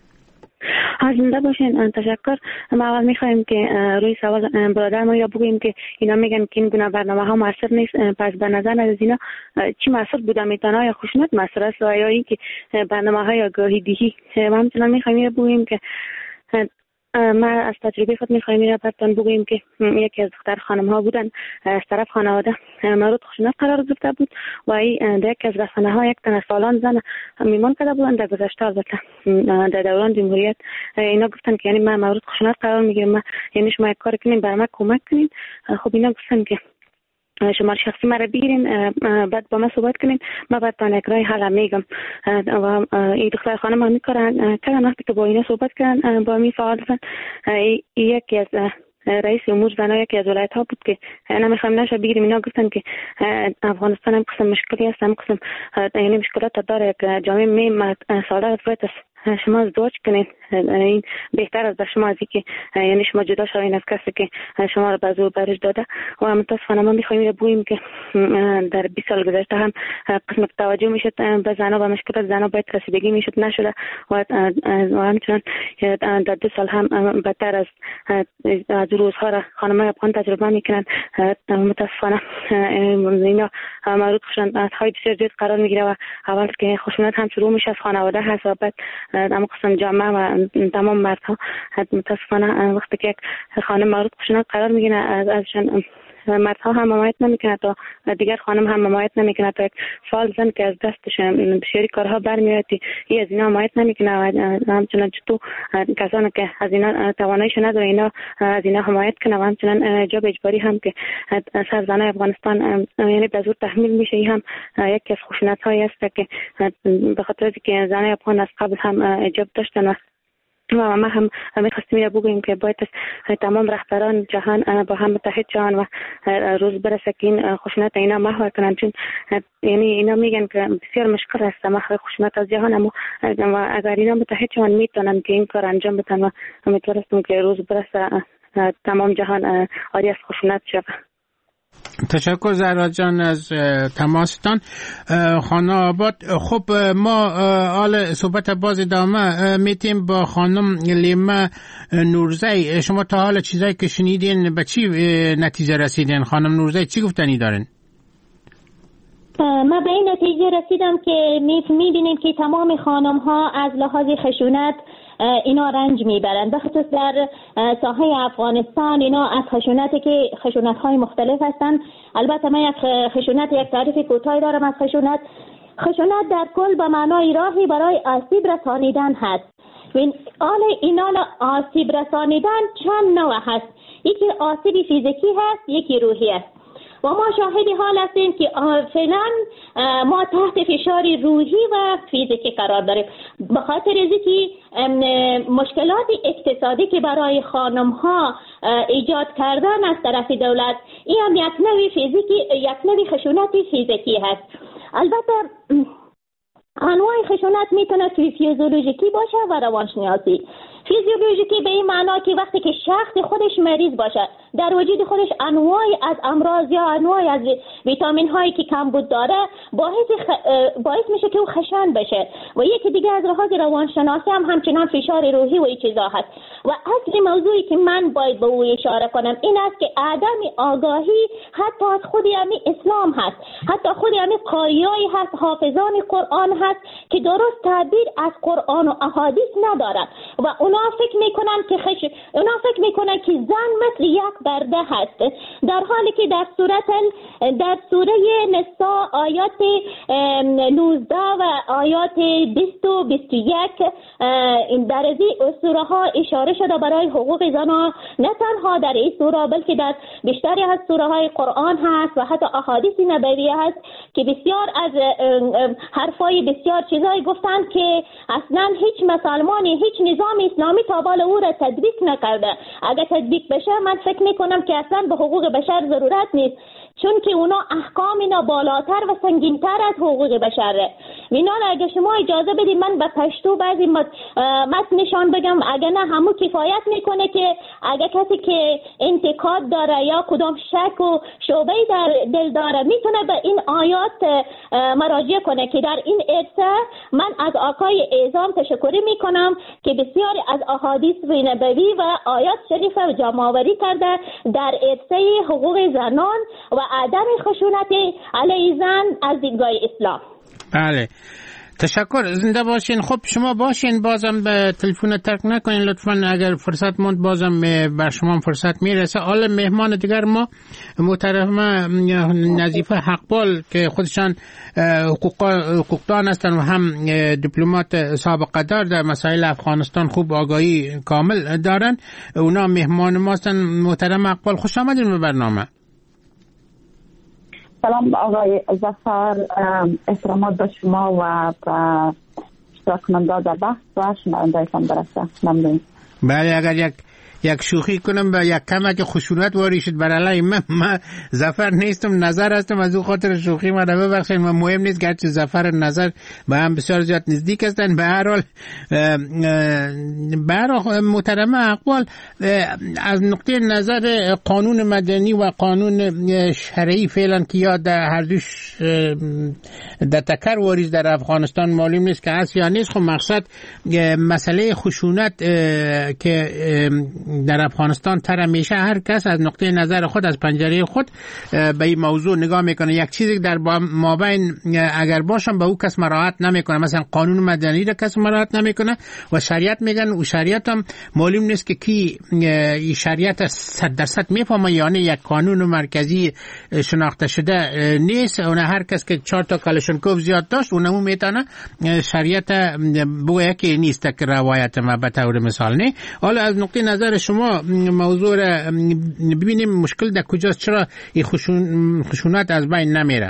زنده باشین. تشکر. ما اول میخوایم که روی سوال برادر ما را بگوییم که اینا میگن که این گونه برنامه ها موثر نیست. پس به نظر از اینا چی موثر بوده میتونه؟ یا خشونت موثر است یا اینکه برنامه های آگاهی دهی؟ ما همچنان میخوایم بگوییم که ما از تجربه خود میخوایم این را براتون بگوییم که یکی از دختر خانم ها بودن از طرف خانواده مورد خشونت قرار گرفته بود و این در یکی از رسانه ها یک تن سالان زن میمان کرده بودن. در گذشته البته در دوران جمهوریت اینا گفتن که یعنی ما مورد خشونت قرار میگیریم، ما یعنی شما یک کار کنین برای ما کمک کنین. خب اینا گفتن که شما شخصی مرا بگیرین بعد با ما صحبت کنین، ما براتون یک راه حل میگم. و این دختر خانم هم میکردن کردن وقتی که با اینا صحبت کردن با می فعال شدن. یکی از رئیس امور زنان یکی از ولایت ها بود که نمیخوایم نشه بگیریم. اینا گفتن که افغانستان هم قسم مشکلی هست، هم قسم یعنی مشکلات داره که جامعه می سالها فرات شما ازدواج کنین، این بهتر از شما از که یعنی شما جدا شوین از کسی که شما رو به زور برش داده. و متاسفانه ما میخوایم بگوییم که در بیست سال گذشته هم قسم توجه میشد به زنها و مشکلات زنها باید رسیدگی میشد نشده و همچنان در دو سال هم بدتر از از روزها را خانم‌های افغان تجربه میکنن. متاسفانه اینا مورد خشونت های بسیار زیاد قرار میگیره و اول که خشونت هم شروع میشه از خانواده هست و بعد اما قسم جامعه و تمام مردها. متاسفانه وقتی که خانم مورد خشونت قرار میگیره ازشان مردها هم حمایت نمیکنه تا دیگر خانم هم حمایت نمیکنه تا یک سال زن که از دستش بسیاری کارها برمیاد ای از اینا حمایت نمیکنه و همچنان تو کسانی که از اینا تواناییش نداره اینا از اینا حمایت کنه و همچنان جاب اجباری هم که سر زنای افغانستان یعنی به زور تحمیل میشه. این هم یکی از خشونت هایی است که به خاطر که زنای افغان از قبل هم اجاب داشتن و و ما هم می‌خواستیم بگوییم که باید تمام رهبران جهان با هم متحد شوند و روز برسه که این خشونت اینا محو کنند، چون یعنی اینا میگن که بسیار مشکل است محو خشونت از جهان، اما و اگر اینا متحد شوند میتونن که این کار انجام بدن و امیدوارم که روز برسه تمام جهان آری از خشونت شود. تشکر زهرا جان از تماستان. خانم آباد. خب ما حال صحبت باز ادامه میتیم با خانم لیما نورزی. شما تا حال چیزایی که شنیدین به چی نتیجه رسیدین؟ خانم نورزی چی گفتنی دارین؟ ما به این نتیجه رسیدم که میبینیم که تمام خانم ها از لحاظ خشونت اینا رنج میبرند، به خصوص در ساحه افغانستان اینا از خشونتی که خشونت های مختلف هستند. البته من یک خشونت یک تعریف کوتاهی دارم از خشونت. خشونت در کل به معنای راهی برای آسیب رسانیدن هست. حال اینا آسیب رسانیدن چند نوع هست، یکی آسیب فیزیکی هست، یکی روحی است و ما شاهدی حال هستیم که فعلا ما تحت فشار روحی و فیزیکی قرار داریم به خاطر اینکه مشکلات اقتصادی که برای خانم ها ایجاد کردن از طرف دولت، این هم یک نوع فیزیکی یک نوع خشونت فیزیکی هست. البته انواع خشونت میتونه فیزیولوژیکی باشه و روانشناسی. فیزیولوژیکی به این معنا که وقتی که شخص خودش مریض باشه، در وجود خودش انواعی از امراض یا انواعی از ویتامین هایی که کمبود داره باعث خ... باعث میشه که او خشن بشه. و یکی دیگه از لحاظ روانشناسی هم همچنان فشار روحی و این چیزا هست. و اصلی موضوعی که من باید به او اشاره کنم این است که عدم آگاهی حتی از خود همین اسلام هست، حتی خود همین قاریایی هست، حافظان قرآن هست که درست تعبیر از قرآن و احادیث ندارن و اونا فکر میکنن که خش... اونا فکر میکنن که زن مثل یک برده هست، در حالی که در سوره در سوره نساء آیات نوزده و آیات بیست و بیست و یک در از این سوره ها اشاره شده برای حقوق زنان، نه تنها در این سوره بلکه در بیشتری از سوره های قرآن هست و حتی احادیث نبویه هست که بسیار از حرفای بسیار چیزایی گفتند که اصلا هیچ مسلمانی، هیچ نظام اسلامی تا بال او را تطبیق نکرده. اگر تطبیق بشه من فکر میکنم که اصلا به حقوق بشر ضرورت نیست، چون که اونا احکام اینا بالاتر و سنگینتر از حقوق بشره. وینال اگه شما اجازه بدید من به پشتو بعضی متنشان بگم، اگه نه همو کفایت میکنه که اگه کسی که انتقاد داره یا کدام شک و شعبه‌ای در دل داره میتونه به این آیات مراجعه کنه که در این عرصه من از آقای اعظام تشکر میکنم که بسیاری از احادیث نبوی و آیات شریفه جمع آوری کرده در عرصه حقوق زنان و عدم خشونت علیه زن از دیدگاه اسلام. بله تشکر، زنده باشین. خب شما باشین، بازم به تلفن ترک نکنین لطفاً، اگر فرصت موند بازم بر شما فرصت میرسه. حالا مهمان دیگر ما محترمه نظیفه حقبال که خودشان حقوقدان هستن و هم دیپلمات سابقه دار در مسائل افغانستان خوب آگاهی کامل دارن، اونا مهمان ما هستن. محترم حقبال خوش آمدین به برنامه. سلام آقای ظفر، احترامات به شما و به اشتراک کننده در بحث و شنونده‌تان برسه. ممنون. بله اگر یک یک شوخی کنم و یک کمک خشونت واری شد بر علیه من، من ظفر نیستم، نظر هستم، از او خاطر شوخی ما رو ببخشید. من مهم نیست گرچه ظفر نظر به هم بسیار زیاد نزدیک هستن. به هر حال به هر حال محترمه اقبال، از نقطه نظر قانون مدنی و قانون شرعی فعلا که یا در هر دوش در تکر واریز در افغانستان معلوم نیست که هست یا نیست. خب مقصد مسئله خشونت که در افغانستان تر میشه، هر کس از نقطه نظر خود از پنجره خود به این موضوع نگاه میکنه. یک چیزی در مابین اگر باشم به او کس مراعات نمیکنه، مثلا قانون مدنی را کس مراعات نمیکنه و شریعت میگن و شریعت هم معلوم نیست که کی این شریعت صد درصد میفهمه، یعنی یک قانون مرکزی شناخته شده نیست. اون هر کس که چهار تا کلاشینکوف زیاد داشت اونمو میتونه شریعت بگه که نیست که روایت ما به طور مثال نه. حالا از نقطه نظر شما موضوع را ببینیم مشکل در کجاست، چرا این خشون خشونت از بین نمیره؟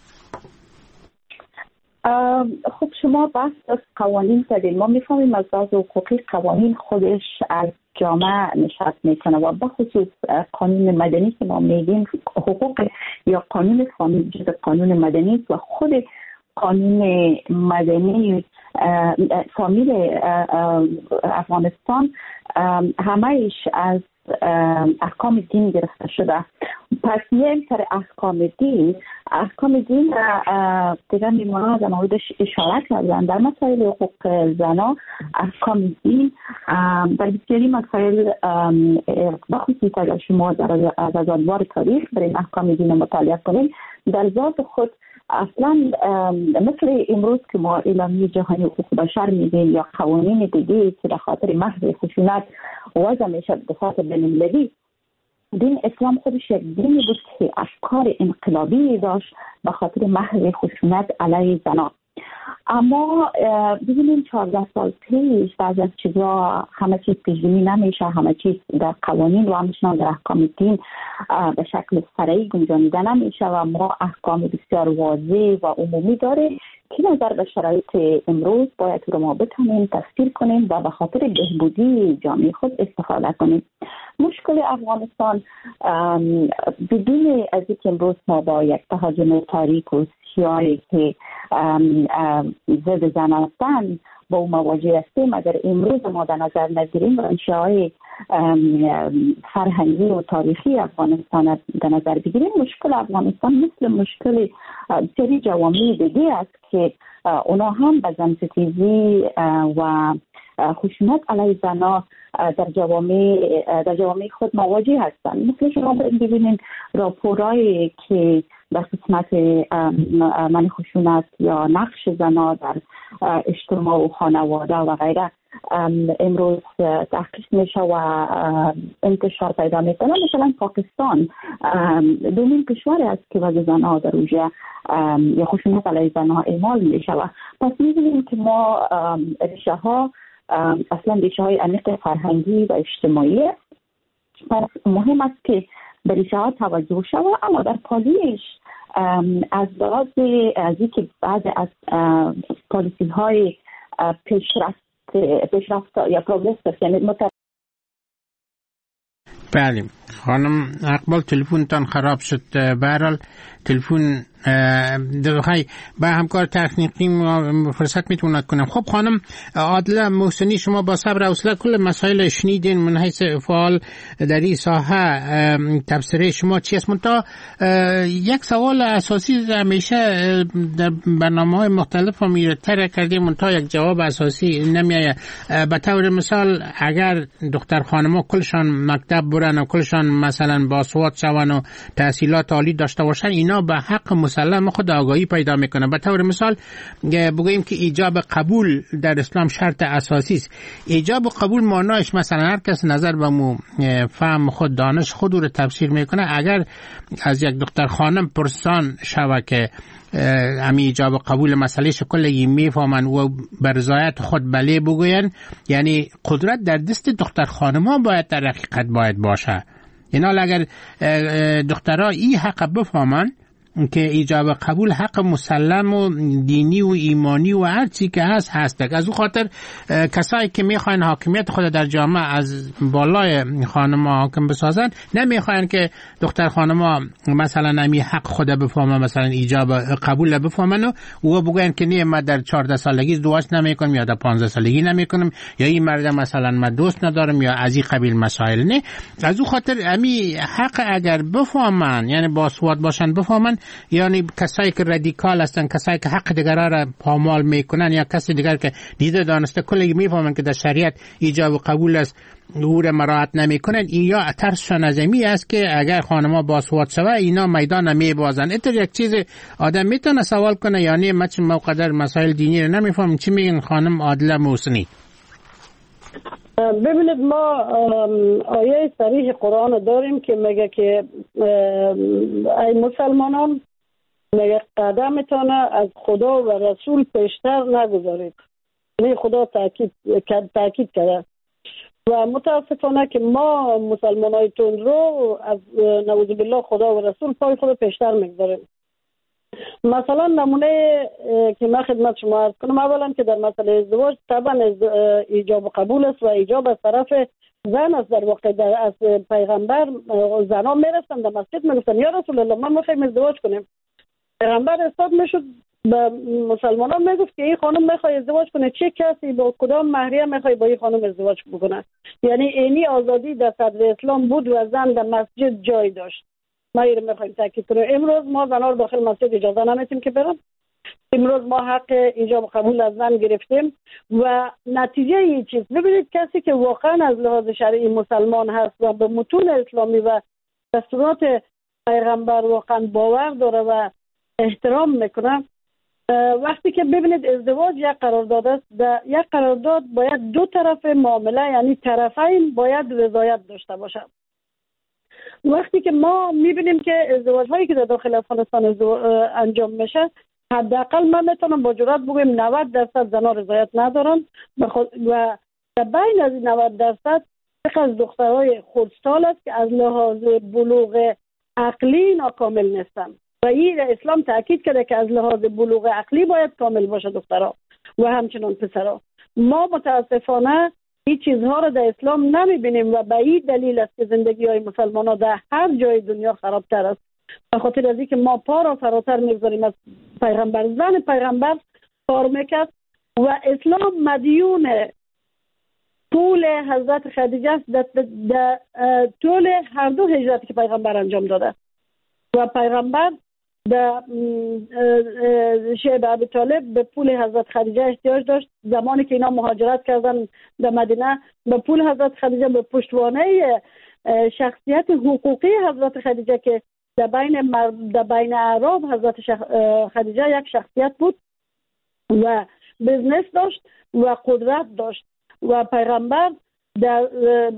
خب شما بحث از قوانین کردین، ما میفهمیم از لحاظ حقوقی قوانین خودش از جامعه نشأت میکنه و بخصوص قانون مدنی که ما میگیم حقوق یا قانون فامیل جز قانون مدنی و خود قانون مدنی فامیل افغانستان همه‌اش از احکام دین گرفته شده. پس میایم سر احکام دین. احکام دین دیگر میمونه در موردش اشاره کردن در مسائل حقوق زنا. احکام دین در بسیاری مسائل بخصوص اگر شما در از ادوار تاریخ برای احکام دین مطالعه کنید در ذات خود اصلا مثل امروز که ما اعلامیه جهانی حقوق بشر میدیم یا قوانین دیگه که به خاطر محو خشونت وضع میشه به خاطر بین‌المللی، دین اسلام خودش یک دینی بود که افکار انقلابی داشت به خاطر محو خشونت علیه زنان. اما ببینیم چهارده سال پیش بعضی از چیزا همه چیز پیش‌بینی نمیشه، همه چیز در قوانین و همچنان در احکام دین به شکل فرعی گنجانیده نمیشه و ما احکام بسیار واضح و عمومی داره که نظر به شرایط امروز باید رو ما بتونیم تفسیر کنیم و به خاطر بهبودی جامعه خود استفاده کنیم. مشکل افغانستان بدون از اینکه امروز ما با یک تهاجم تاریک و سیاهی که ضد زن هستند با اون مواجه هستیم، اگر امروز ما در نظر نگیریم و انشاءهای فرهنگی و تاریخی افغانستان در نظر بگیریم، مشکل افغانستان مثل مشکل سری جوامع دیگه است که اونا هم به زنستیزی و خشونت علیه زنها در جوامع در جوامع خود مواجه هستند. مثل شما ببینید راپورایی که در قسمت من خشونت یا نقش زنها در اجتماع و خانواده و غیره امروز تحقیق میشه و انتشار پیدا میکنه. مثلا پاکستان دومین کشور است که وضع زنها در اوجه یا خشونت علیه زنها اعمال میشه و پس می‌بینیم که ما ریشه ها اصلا ریشه های عمیق فرهنگی و اجتماعی، پس مهم است که به ریشه ها توجه شود. اما در پالیش از لحاظ از اینکه بعض از پالیسی های پیشرفت پیشرفت یا پروگرس یعنی متر... بله خانم اقبال تلفنتان خراب شد. به هر حال تلفن دقیقی با همکار تکنیکی فرصت میتونم کنم. خب خانم عادله محسنی، شما با صبر و حوصله کل مسائل شنیدین من حیث فعال در این ساحه. تفسیر شما چی است؟ منتها یک سوال اساسی همیشه در برنامه‌های مختلف هم طرح کردیم، منتها یک جواب اساسی نمیآید. به طور مثال اگر دختر خانم‌ها کلشان مکتب برن و کلشان مثلا باسواد شون و تحصیلات عالی داشته باشن، اینا به حق مسلم خود آگاهی پیدا میکنه. به طور مثال بگوییم که ایجاب قبول در اسلام شرط اساسی است. ایجاب قبول معناش مثلا هر کس نظر به مو فهم خود دانش خود رو تفسیر میکنه. اگر از یک دختر خانم پرسان شوه که امی ایجاب قبول مسئله کلی میفهمن و بر رضایت خود بله بگوین، یعنی قدرت در دست دختر خانم‌ها باید در حقیقت باید باشه. اینا اگر دخترها این حق بفهمن که ایجاب قبول حق مسلم و دینی و ایمانی و هر چی که هست هست. از او خاطر کسایی که میخواین حاکمیت خود در جامعه از بالای خانم‌ها حاکم بسازن، نمیخواین که دختر خانم‌ها مثلا نمی حق خود بفهمن، مثلا ایجاب قبول بفهمن و او بگوین که نه ما در چهارده سالگی ازدواج نمیکنم یا در پانزده سالگی نمیکنم یا این مرد مثلا من دوست ندارم یا از این قبیل مسائل. نه، از او خاطر امی حق اگر بفهمن، یعنی باسواد باشن بفهمن، یعنی کسایی که رادیکال هستن، کسایی که حق دیگران را پامال میکنن یا کسی دیگر که دیده دانسته کلی میفهمن که در شریعت ایجاب و قبول است او را مراعات نمیکنن، این یا ترسشان از امی است که اگر خانم‌ها باسواد شوه اینا میدان میبازن. اینطور یک چیز آدم میتونه سوال کنه، یعنی من چه موقع مسائل دینی رو نمیفهم. چی میگن خانم عادله محسنی؟ ببینید ما آیه صریح قرآن داریم که میگه که ای مسلمانان میگه قدمتان از خدا و رسول پیشتر نگذارید. یعنی خدا تاکید تاکید کرده و متاسفانه که ما مسلمانای تون رو از نعوذ بالله خدا و رسول پای خود پیشتر میگذاریم. مثلا نمونه که من خدمت شما عرض کنم، اولا که در مسئله ازدواج طبعا ایجاب و قبول است و ایجاب از طرف زن است. در واقع در از پیغمبر زنها میرفتن در مسجد میگفتن یا رسول الله ما میخوایم ازدواج کنیم. پیغمبر استاد میشد به مسلمانان میگفت که این خانم میخواد ازدواج کنه، چه کسی با کدام مهریه میخواد با این خانم ازدواج بکنه. یعنی اینی آزادی در صدر اسلام بود و زن در مسجد جای داشت. ما این رو میخوایم تاکید کنیم. امروز ما زنها رو داخل مسجد اجازه نمیتیم که برن. امروز ما حق ایجاب قبول از زن گرفتیم و نتیجه این چیز، ببینید کسی که واقعا از لحاظ شرعی مسلمان هست و به متون اسلامی و دستورات پیغمبر واقعا باور داره و احترام میکنه، وقتی که ببینید ازدواج یک قرارداد است، یک قرارداد باید دو طرف معامله یعنی طرفین باید رضایت داشته باشند. وقتی که ما میبینیم که ازدواج هایی که در داخل افغانستان انجام میشه، حداقل من میتونم با جرات بگم نود درصد زنها رضایت ندارن و در بین از نود درصد یک از دخترای خردسال است که از لحاظ بلوغ عقلی ناکامل نیستن و این اسلام تاکید کرده که از لحاظ بلوغ عقلی باید کامل باشه دخترها و همچنان پسرها. ما متاسفانه این چیزها رو در اسلام نمیبینیم و به این دلیل است که زندگی های مسلمان ها در هر جای دنیا خرابتر است. به خاطر از اینکه ما پا را فراتر میگذاریم از پیغمبر. زن پیغمبر کار میکرد و اسلام مدیون طول حضرت خدیجه است در طول هر دو هجرتی که پیغمبر انجام داده و پیغمبر در شیب ابی طالب به پول حضرت خدیجه احتیاج داشت. زمانی که اینا مهاجرت کردن در مدینه به پول حضرت خدیجه، به پشتوانه شخصیت حقوقی حضرت خدیجه که در بین در بین اعراب حضرت شخ... خدیجه یک شخصیت بود و بزنس داشت و قدرت داشت و پیغمبر در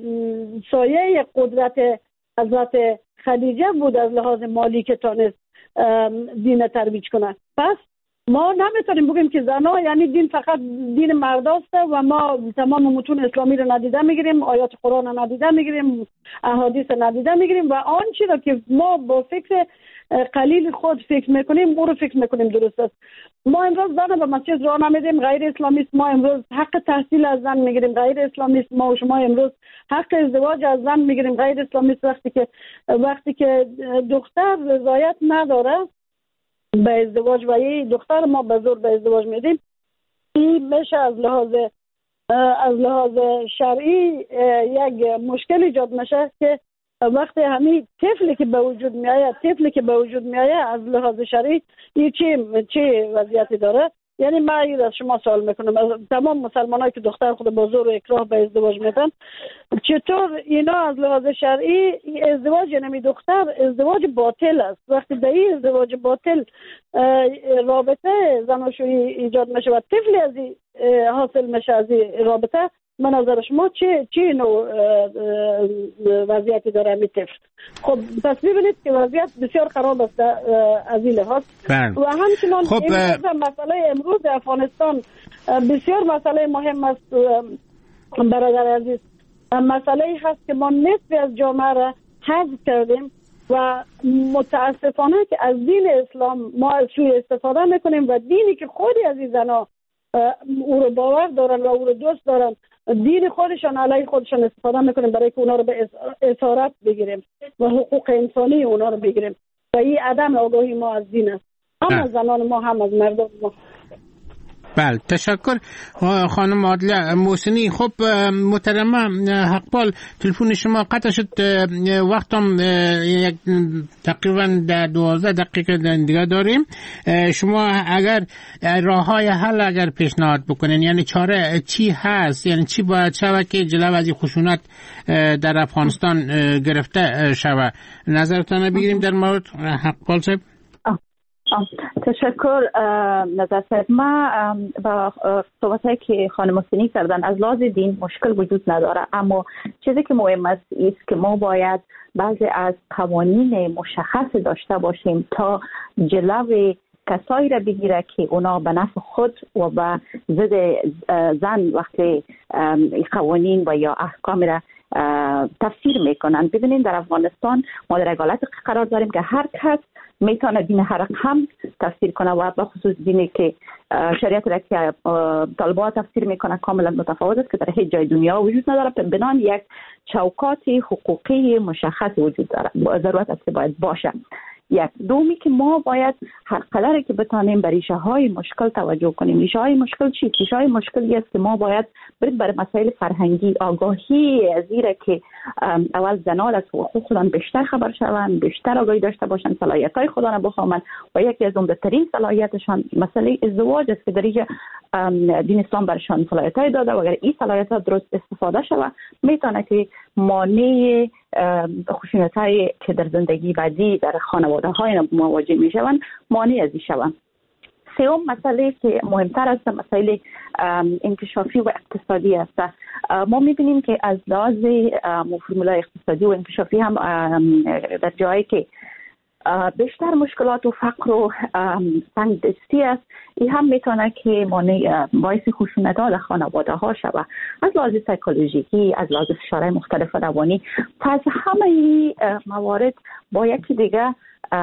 سایه قدرت حضرت خدیجه بود از لحاظ مالی که تانست دین ترویج کنه. پس ما نمیتونیم بگیم که زنا یعنی دین فقط دین مرداست و ما تمام متون اسلامی رو ندیده میگیریم، آیات قرآن رو ندیده میگیریم، احادیث رو ندیده میگیریم و آن چی را که ما با فکر قلیل خود فکر میکنیم او رو فکر میکنیم درست است. ما امروز زن به مسجد راه نمیدیم، غیر اسلامی است. ما امروز حق تحصیل از زن میگیریم، غیر اسلامی است. ما و شما امروز حق ازدواج از زن میگیریم، غیر اسلامی است. وقتی که وقتی که دختر رضایت نداره به ازدواج و یه دختر ما به زور به ازدواج میدیم، این میشه از لحاظ از لحاظ شرعی یک مشکل ایجاد میشه که وقتی همین طفلی که به وجود میآید طفلی که به وجود میآید از لحاظ شرعی این چه چه وضعیتی داره. یعنی من از شما سوال میکنم، از تمام مسلمانایی که دختر خود با زور و اکراه به ازدواج میدن، چطور اینا از لحاظ شرعی ازدواج یعنی دختر ازدواج باطل است؟ وقتی در این ازدواج باطل رابطه زناشویی ایجاد میشه و طفلی از حاصل میشه از رابطه، من نظر شما چه چه نوع وضعیتی داره این طفل؟ خب پس ببینید که وضعیت بسیار خراب است از این لحاظ. و همچنان خب مسئله امروز افغانستان بسیار مسئله مهم است برادر عزیز. مسئله هست که ما نصفی از جامعه را حذف کردیم و متاسفانه که از دین اسلام ما سوء استفاده میکنیم و دینی که خودی از این زنا او رو باور دارن و او رو دوست دارن، دین خودشان علیه خودشان استفاده میکنیم برای که اونا رو به اسارت بگیریم و حقوق انسانی اونا رو بگیریم و این عدم آگاهی ما از دین است، هم از زنان ما هم از مردم ما. بله تشکر خانم عادله محسنی. خب محترمه حقپال، تلفن شما قطع شد، وقتم یک تقریبا در دوازده دقیقه دیگه داریم. شما اگر راه های حل اگر پیشنهاد بکنین، یعنی چاره چی هست، یعنی چی باید شود که جلو از این خشونت در افغانستان گرفته شود، نظرتان بگیریم در مورد حقپال صاحب؟ تشکر نظر صاحب. ما با صحبتایی که خانم محسنی کردن از لحاظ دین مشکل وجود نداره، اما چیزی که مهم است است که ما باید بعضی از قوانین مشخص داشته باشیم تا جلوی کسایی را بگیره که اونا به نفع خود و به ضد زن وقتی قوانین و یا احکام را تفسیر میکنن. ببینید در افغانستان ما در حالت قرار داریم که هر کس میتونه دین هر هم تفسیر کنه و به خصوص دینی که شریعت را که طالبان تفسیر میکنه کاملا متفاوت است که در هیچ جای دنیا وجود نداره. بنابراین یک چوکات حقوقی مشخص وجود داره، ضرورت است که باید باشه. یک دومی که ما باید هر قدری که بتانیم به ریشه های مشکل توجه کنیم. ریشه های مشکل چی؟ ریشه های مشکل است که ما باید برید برای مسائل فرهنگی آگاهی زیرا که اول زنان از حقوق خودان بیشتر خبر شوند، بیشتر آگاهی داشته باشند، صلاحیت های خودان را بفهمند و یکی از عمده‌ترین صلاحیتشان مسئله ازدواج است که در اینجا دین اسلام برشان صلاحیت های داده و اگر این صلاحیت ها درست استفاده شود میتونه که مانع خشونت هایی که در زندگی بعدی در خانواده های مواجه می شوند مانع ازی شوند. سوم مسئله که مهمتر است مسئله انکشافی و اقتصادی است. ما میبینیم که از لحاظ فرمولای اقتصادی و انکشافی هم در جایی که بیشتر مشکلات و فقر و تنگ دستی است، این هم میتونه که مانع باعث خشونت ها در خانواده ها شود از لحاظ سایکولوژیکی، از لحاظ فشارهای مختلف روانی. پس همه این موارد با یکی دیگه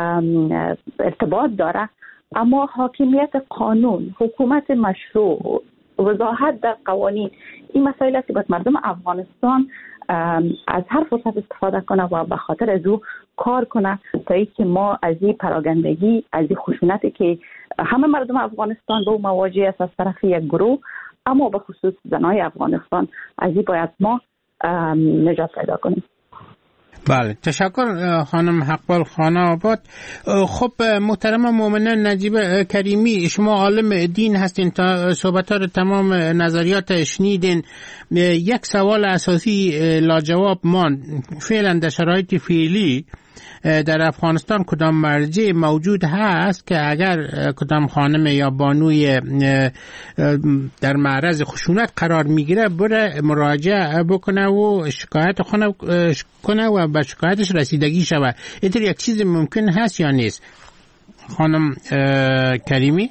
ارتباط داره، اما حاکمیت قانون، حکومت مشروع، وضاحت در قوانین، این مسائل است که باید مردم افغانستان از هر فرصت استفاده کنه و به خاطر از او کار کنه تا اینکه ما از این پراگندگی، از این خشونتی که همه مردم افغانستان با مواجه است از طرف یک گروه، اما به خصوص زنای افغانستان، از این باید ما نجات پیدا کنیم. بله تشکر خانم حقپال خانه آباد. خب محترم مومنه نجیب کریمی، شما عالم دین هستین، تا صحبت ها رو تمام نظریات شنیدین. یک سوال اساسی لاجواب ماند، فعلا در شرایط فعلی در افغانستان کدام مرجع موجود هست که اگر کدام خانم یا بانوی در معرض خشونت قرار میگیره بره مراجعه بکنه و شکایت خونه کنه و به شکایتش رسیدگی شود؟ اینطور یک چیز ممکن هست یا نیست؟ خانم کریمی؟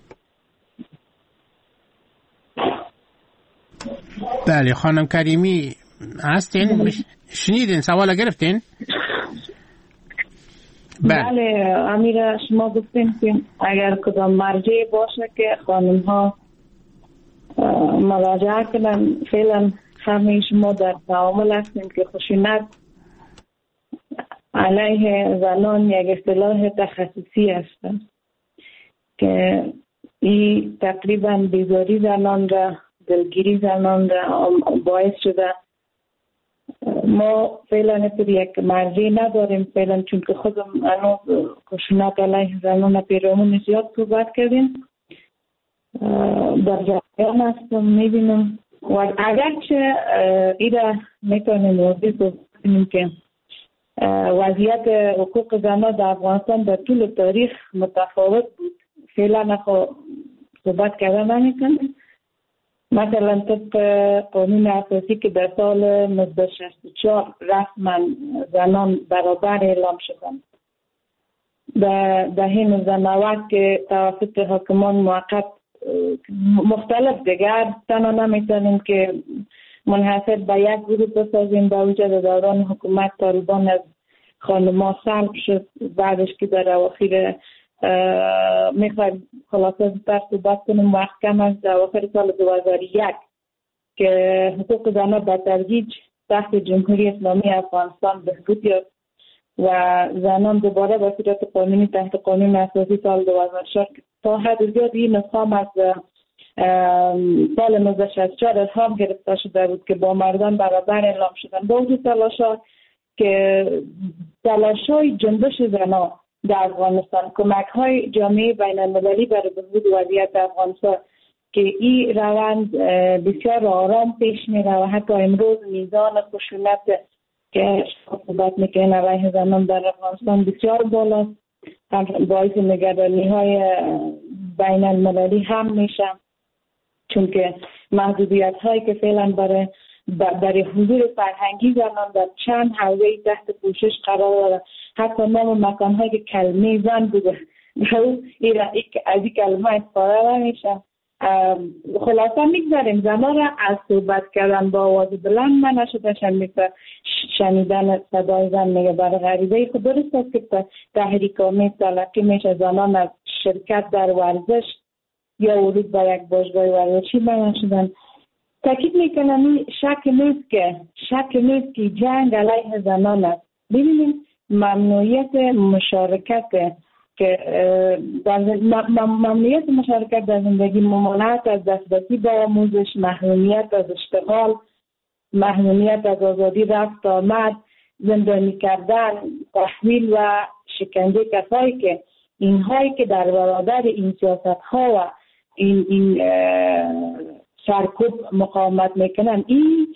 بله خانم کریمی هستین؟ شنیدین؟ سوال گرفتین؟ بله امیر، شما گفتین که اگر کدام مرجع باشه که خانم ها مراجعه کنن. فعلا همه شما در تعامل هستیم که خشونت علیه زنان یک اصطلاح تخصصی هست که این تقریبا بیزاری زنان را، دلگیری زنان را باعث شده. ما فعلا پر یک مرجع نداریم فعلا، چون که خودم انو خشونت علیه زنان پیرامون زیاد صحبت کردیم، در جریان هستم میبینم و اگرچه ایره میتونیم واضح بکنیم که وضعیت حقوق زنان در افغانستان در طول تاریخ متفاوت بود. فعلا نخوا صحبت کردن نمیکنیم. مثلا طبق قانون اساسی که در سال نوزده شصت و چهار رسما زنان برابر اعلام شدند، در دهه نوزده نود که توسط حاکمان موقت مختلف دیگر تنها نمیتونیم که منحصر به یک گروه بسازیم. با وجود دوران حکومت طالبان از خانم‌ها سلب شد، بعدش که در اواخر میخوایم خلاصه زودتر صحبت کنیم، محکم از در اواخر سال دو هزار و یک که حقوق زنان به تدریج تحت جمهوری اسلامی افغانستان بهبود یافت و زنان دوباره به صورت قانونی تحت قانون اساسی سال دو هزار و چهار تا حد زیادی این نظام از سال نوزده شصت و چهار الهام گرفته شده بود که با مردان برابر اعلام شدن. با وجود تلاش‌ها که تلاش‌های جنبش زنان در افغانستان، کمک‌های جامعه بین‌المللی برای بهبود وضعیت افغانستان که این روند بسیار آرام پیش میره و حتی امروز میزان خشونت که صحبت میکنه علیه زنان در افغانستان بسیار بالاست، باعث نگرانی‌های بین‌المللی هم میشه، چون که محدودیت هایی که فعلا برای برای حضور فرهنگی زنان در چند حوزه تحت پوشش قرار داره. حتی نام مکان هایی که کلمه زن بوده از این کلمه استفاده نمیشه. خلاصه میگذاریم زنان را از صحبت کردن با آواز بلند من نشدشن مثل شنیدن صدای زن میگه. برای غریبه خود درست است که تحریک آمیز تلقی میشه زنان از شرکت در ورزش یا ورود به یک باشگاه ورزشی منع شدن. تاکید میکنم شک نیست که شک نیست که جنگ علیه زنان است. ببینید ممنوعیت مشارکت که در ممنوعیت مشارکت در زندگی، ممانعت از دسترسی به آموزش، محرومیت از اشتغال، محرومیت از آزادی رفت آمد، زندانی کردن، تحویل و شکنجه کسایی که اینهایی که در برابر این سیاست ها و این این سرکوب مقاومت میکنن، این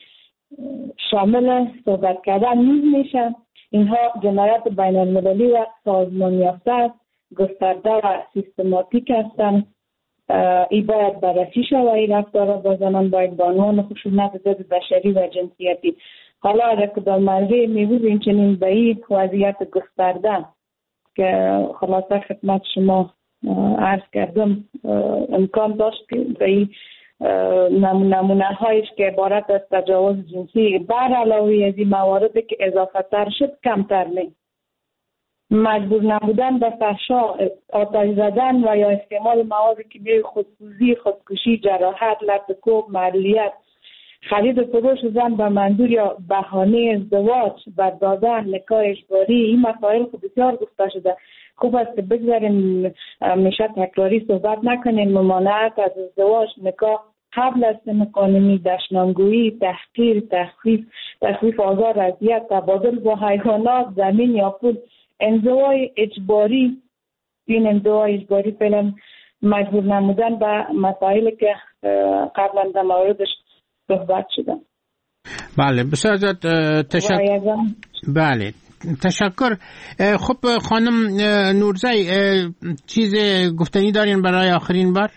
شامل صحبت کردن نیز میشن. اینها جنایت بین المللی و سازمان یافته است، گسترده و سیستماتیک هستند. این باید بررسی شود. این رفتار با زنان باید به عنوان خشونت ضد بشری و جنسیتی. حالا اگر کدام مرجع میبود این چنین به این وضعیت گسترده که خلاصه خدمت شما عرض کردم امکان داشت که به این نمونه هایش که عبارت از تجاوز جنسی بر علاوه از این مواردی که اضافه تر شد کمتر نیست. مجبور نبودن به فحشا، آتش زدن و یا استعمال موادی که به خودسوزی، خودکشی، جراحت، لطکوب، معلولیت، خرید و فروش زن به منظور یا بهانه ازدواج، بردادن، نکاح اجباری، این مسائل خود بسیار گفته شده. خوب است که بگذاریم میشه تکراری صحبت نکنیم. ممانعت از ازدواج، نکاح قبل از سن قانونی، دشنامگویی، تحقیر، تخفیف، تخفیف آزار، اذیت، تبادل با حیوانات، زمین یا پول، انزوای اجباری. این انزوای اجباری فعلا مجبور نمودن به مسائلی که قبلا در موردش صحبت شدن. بله بسیار زیاد تشکر. بله تشکر. خب خانم نورزی چیز گفتنی دارین برای آخرین بار؟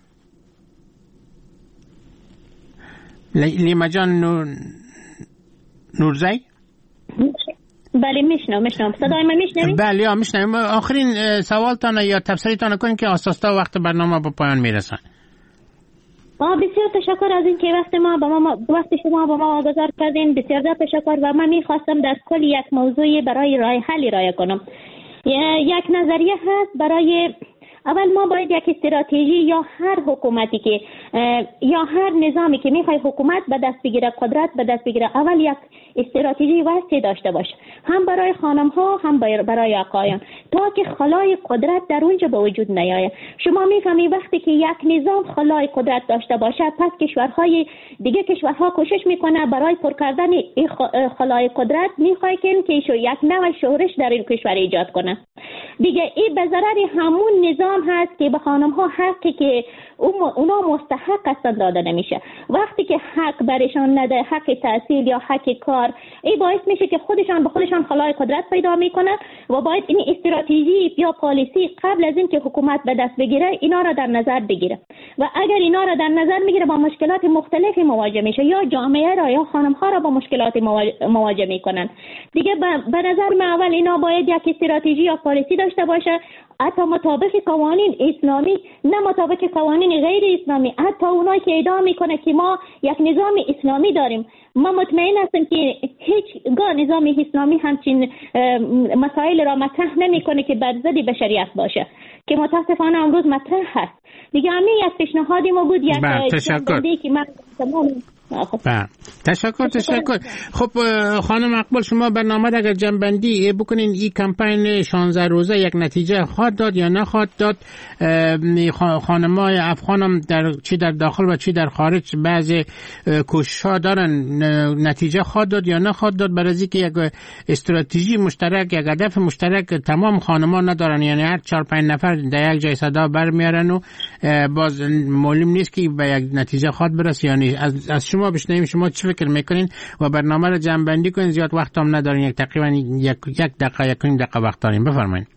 لیما جان نور... نورزی؟ بله میشنم میشنم صدای من میشنوید؟ بله یا میشنم. آخرین سوالتان یا تفسیرتان کنین که اساسا وقت برنامه به پایان میرسن. ما بسیار تشکر از این که وقت ما با ما وقت شما با ما واگذار کردین. بسیار تشکر و من میخواستم در کل یک موضوع برای راه حل ارائه کنم. یک نظریه هست برای اول ما باید یک استراتژی یا هر حکومتی که یا هر نظامی که میخواد حکومت به دست بگیره قدرت به دست بگیره اول یک استراتژی واسطه داشته باشه هم برای خانم ها هم برای آقایان تا که خلای قدرت در اونجا به وجود نیاید. شما میفهمی وقتی که یک نظام خلای قدرت داشته باشه پس کشورهای دیگه کشورها کوشش میکنه برای پر کردن خلای قدرت میخواد که یک نوع شورش در این کشور ایجاد کنه. دیگه این به ضرر همون نظام هست که به خانم ها حقی که اونا مستحق هستند داده نمیشه. وقتی که حق برشان نده حق تحصیل یا حق کار این باعث میشه که خودشان به خودشان خلای قدرت پیدا میکنن و باید این استراتژی یا پالیسی قبل از این که حکومت به دست بگیره اینا را در نظر بگیره و اگر اینا را در نظر میگیره با مشکلات مختلفی مواجه میشه یا جامعه را یا خانم ها را با مشکلات مواجه میکنن. دیگه به نظر من اول اینا باید یک استراتژی یا پالیسی داشته باشه حتی مطابق قوانین اسلامی نه مطابق قوانین غیر اسلامی. حتی اونایی که ادعا میکنه که ما یک نظام اسلامی داریم ما مطمئن هستم که هیچ گاه نظام اسلامی همچین مسائل را مطرح نمیکنه که بر ضد بشریت باشه که متاسفانه امروز مطرح هست. دیگه همین یک پیشنهادی ما بود یک تشکر که من تمام بله تشکر تشکر. خب خانم اقبال شما برنامه اگر جنبندی بکنین این کمپین شانزده روزه یک نتیجه خواهد داد یا نخواهد داد؟ خانمای افغانم در چی در داخل و چی در خارج بعض کوشش‌ها دارن نتیجه خواهد داد یا نخواهد داد برای اینکه یک استراتژی مشترک یک هدف مشترک تمام خانم‌ها ندارن یعنی هر چهار پنج نفر در یک جای صدا برمیارن و باز معلوم نیست که به یک نتیجه خواهد برسه. یعنی از, از شما بشنویم شما چی فکر میکنین و برنامه رو جمع بندی کنین. زیاد وقت هم ندارین یک تقریبا یک یک دقیقه یک نیم دقیقه وقت دارین. بفرمایید.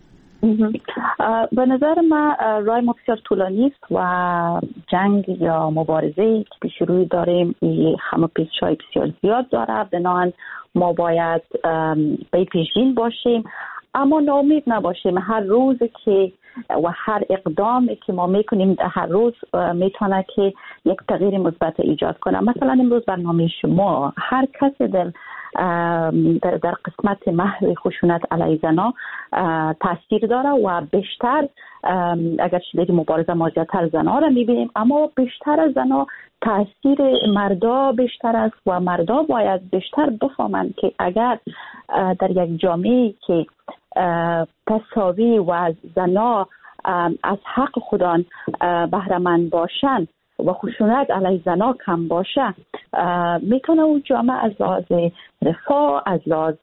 به نظر من راه ما بسیار طولانی است و جنگ یا مبارزه که پیش روی داریم این همه پیچ‌های بسیار زیاد داره. بنابراین ما باید به پیشین باشیم اما ناامید نباشیم. هر روز که و هر اقدامی که ما میکنیم هر روز میتونه که یک تغییر مثبت ایجاد کنه. مثلا امروز برنامه شما هر کسی در در, در قسمت محو خشونت علیه زنها تاثیر داره و بیشتر اگر شدید مبارزه ما زیادتر زنها را میبینیم اما بیشتر از زنها تاثیر مردا بیشتر است و مردا باید بیشتر بفهمند که اگر در یک جامعه که تساوی و زنها از حق خودان بهره مند باشند و خشونت علیه زنها کم باشه میتونه اون جامعه از لحاظ رفاه از لحاظ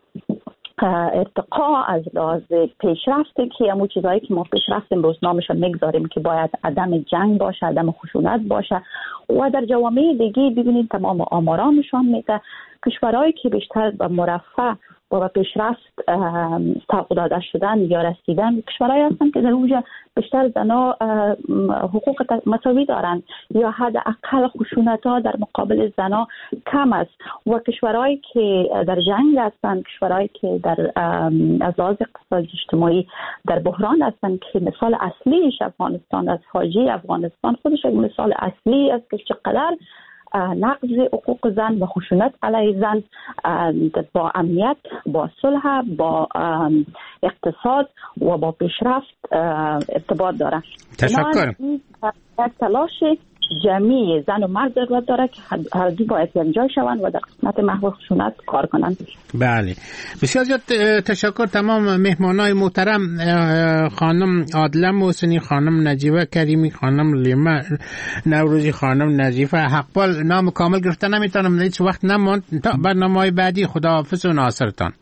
ارتقا از لحاظ پیشرفته که همون چیزایی که ما پیشرفت امروز نامشون میگذاریم که باید عدم جنگ باشه عدم خشونت باشه و در جوامع دیگه ببینید تمام آمارا نشون میده کشورهایی که بیشتر به مرفه و به پیشرفت سوق داده شدن یا رسیدن کشورهایی هستن که در اونجا بیشتر زنها حقوق مساوی دارن یا حداقل خشونت ها در مقابل زنها کم است و کشورهایی که در جنگ هستن کشورهایی که در از لحاظ اقتصادی اجتماعی در بحران هستن که مثال اصلیش افغانستان از فاجعه افغانستان خودش یک مثال اصلی است که چقدر نقض حقوق زن و خشونت علیه زن با امنیت با صلح با اقتصاد و با پیشرفت ارتباط داره. تشکر. یک تلاش جمعی زن و مرد ضرورت داره که هر دو باید یک جای شوند و در قسمت محو خشونت کار کنند. بله بسیار زیاد تشکر تمام مهمانای محترم خانم عادله محسنی خانم نجیبه کریمی خانم لیما نوروزی خانم نظیفه حقبال. نام کامل گرفته نمیتونم هیچ وقت نموند تا برنامه‌های بعدی. خداحافظ و ناصرتان.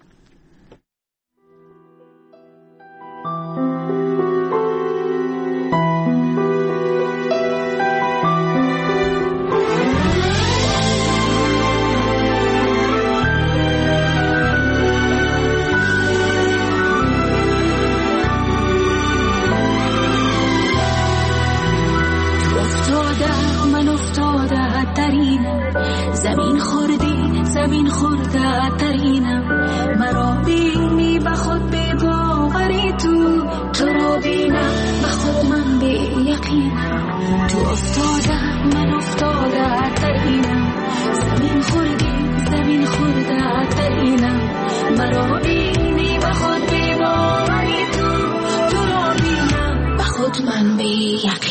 زمین خورده ترینم، مرا بینی به خود بی باوری، تو تو را بینم به خود من بی یقینم، تو افتاده من افتاده ترینم، زمین خوردی زمین خورده ترینم، مرا بینی به خود بی باوری، تو تو را بینم به خود من بی یقینم.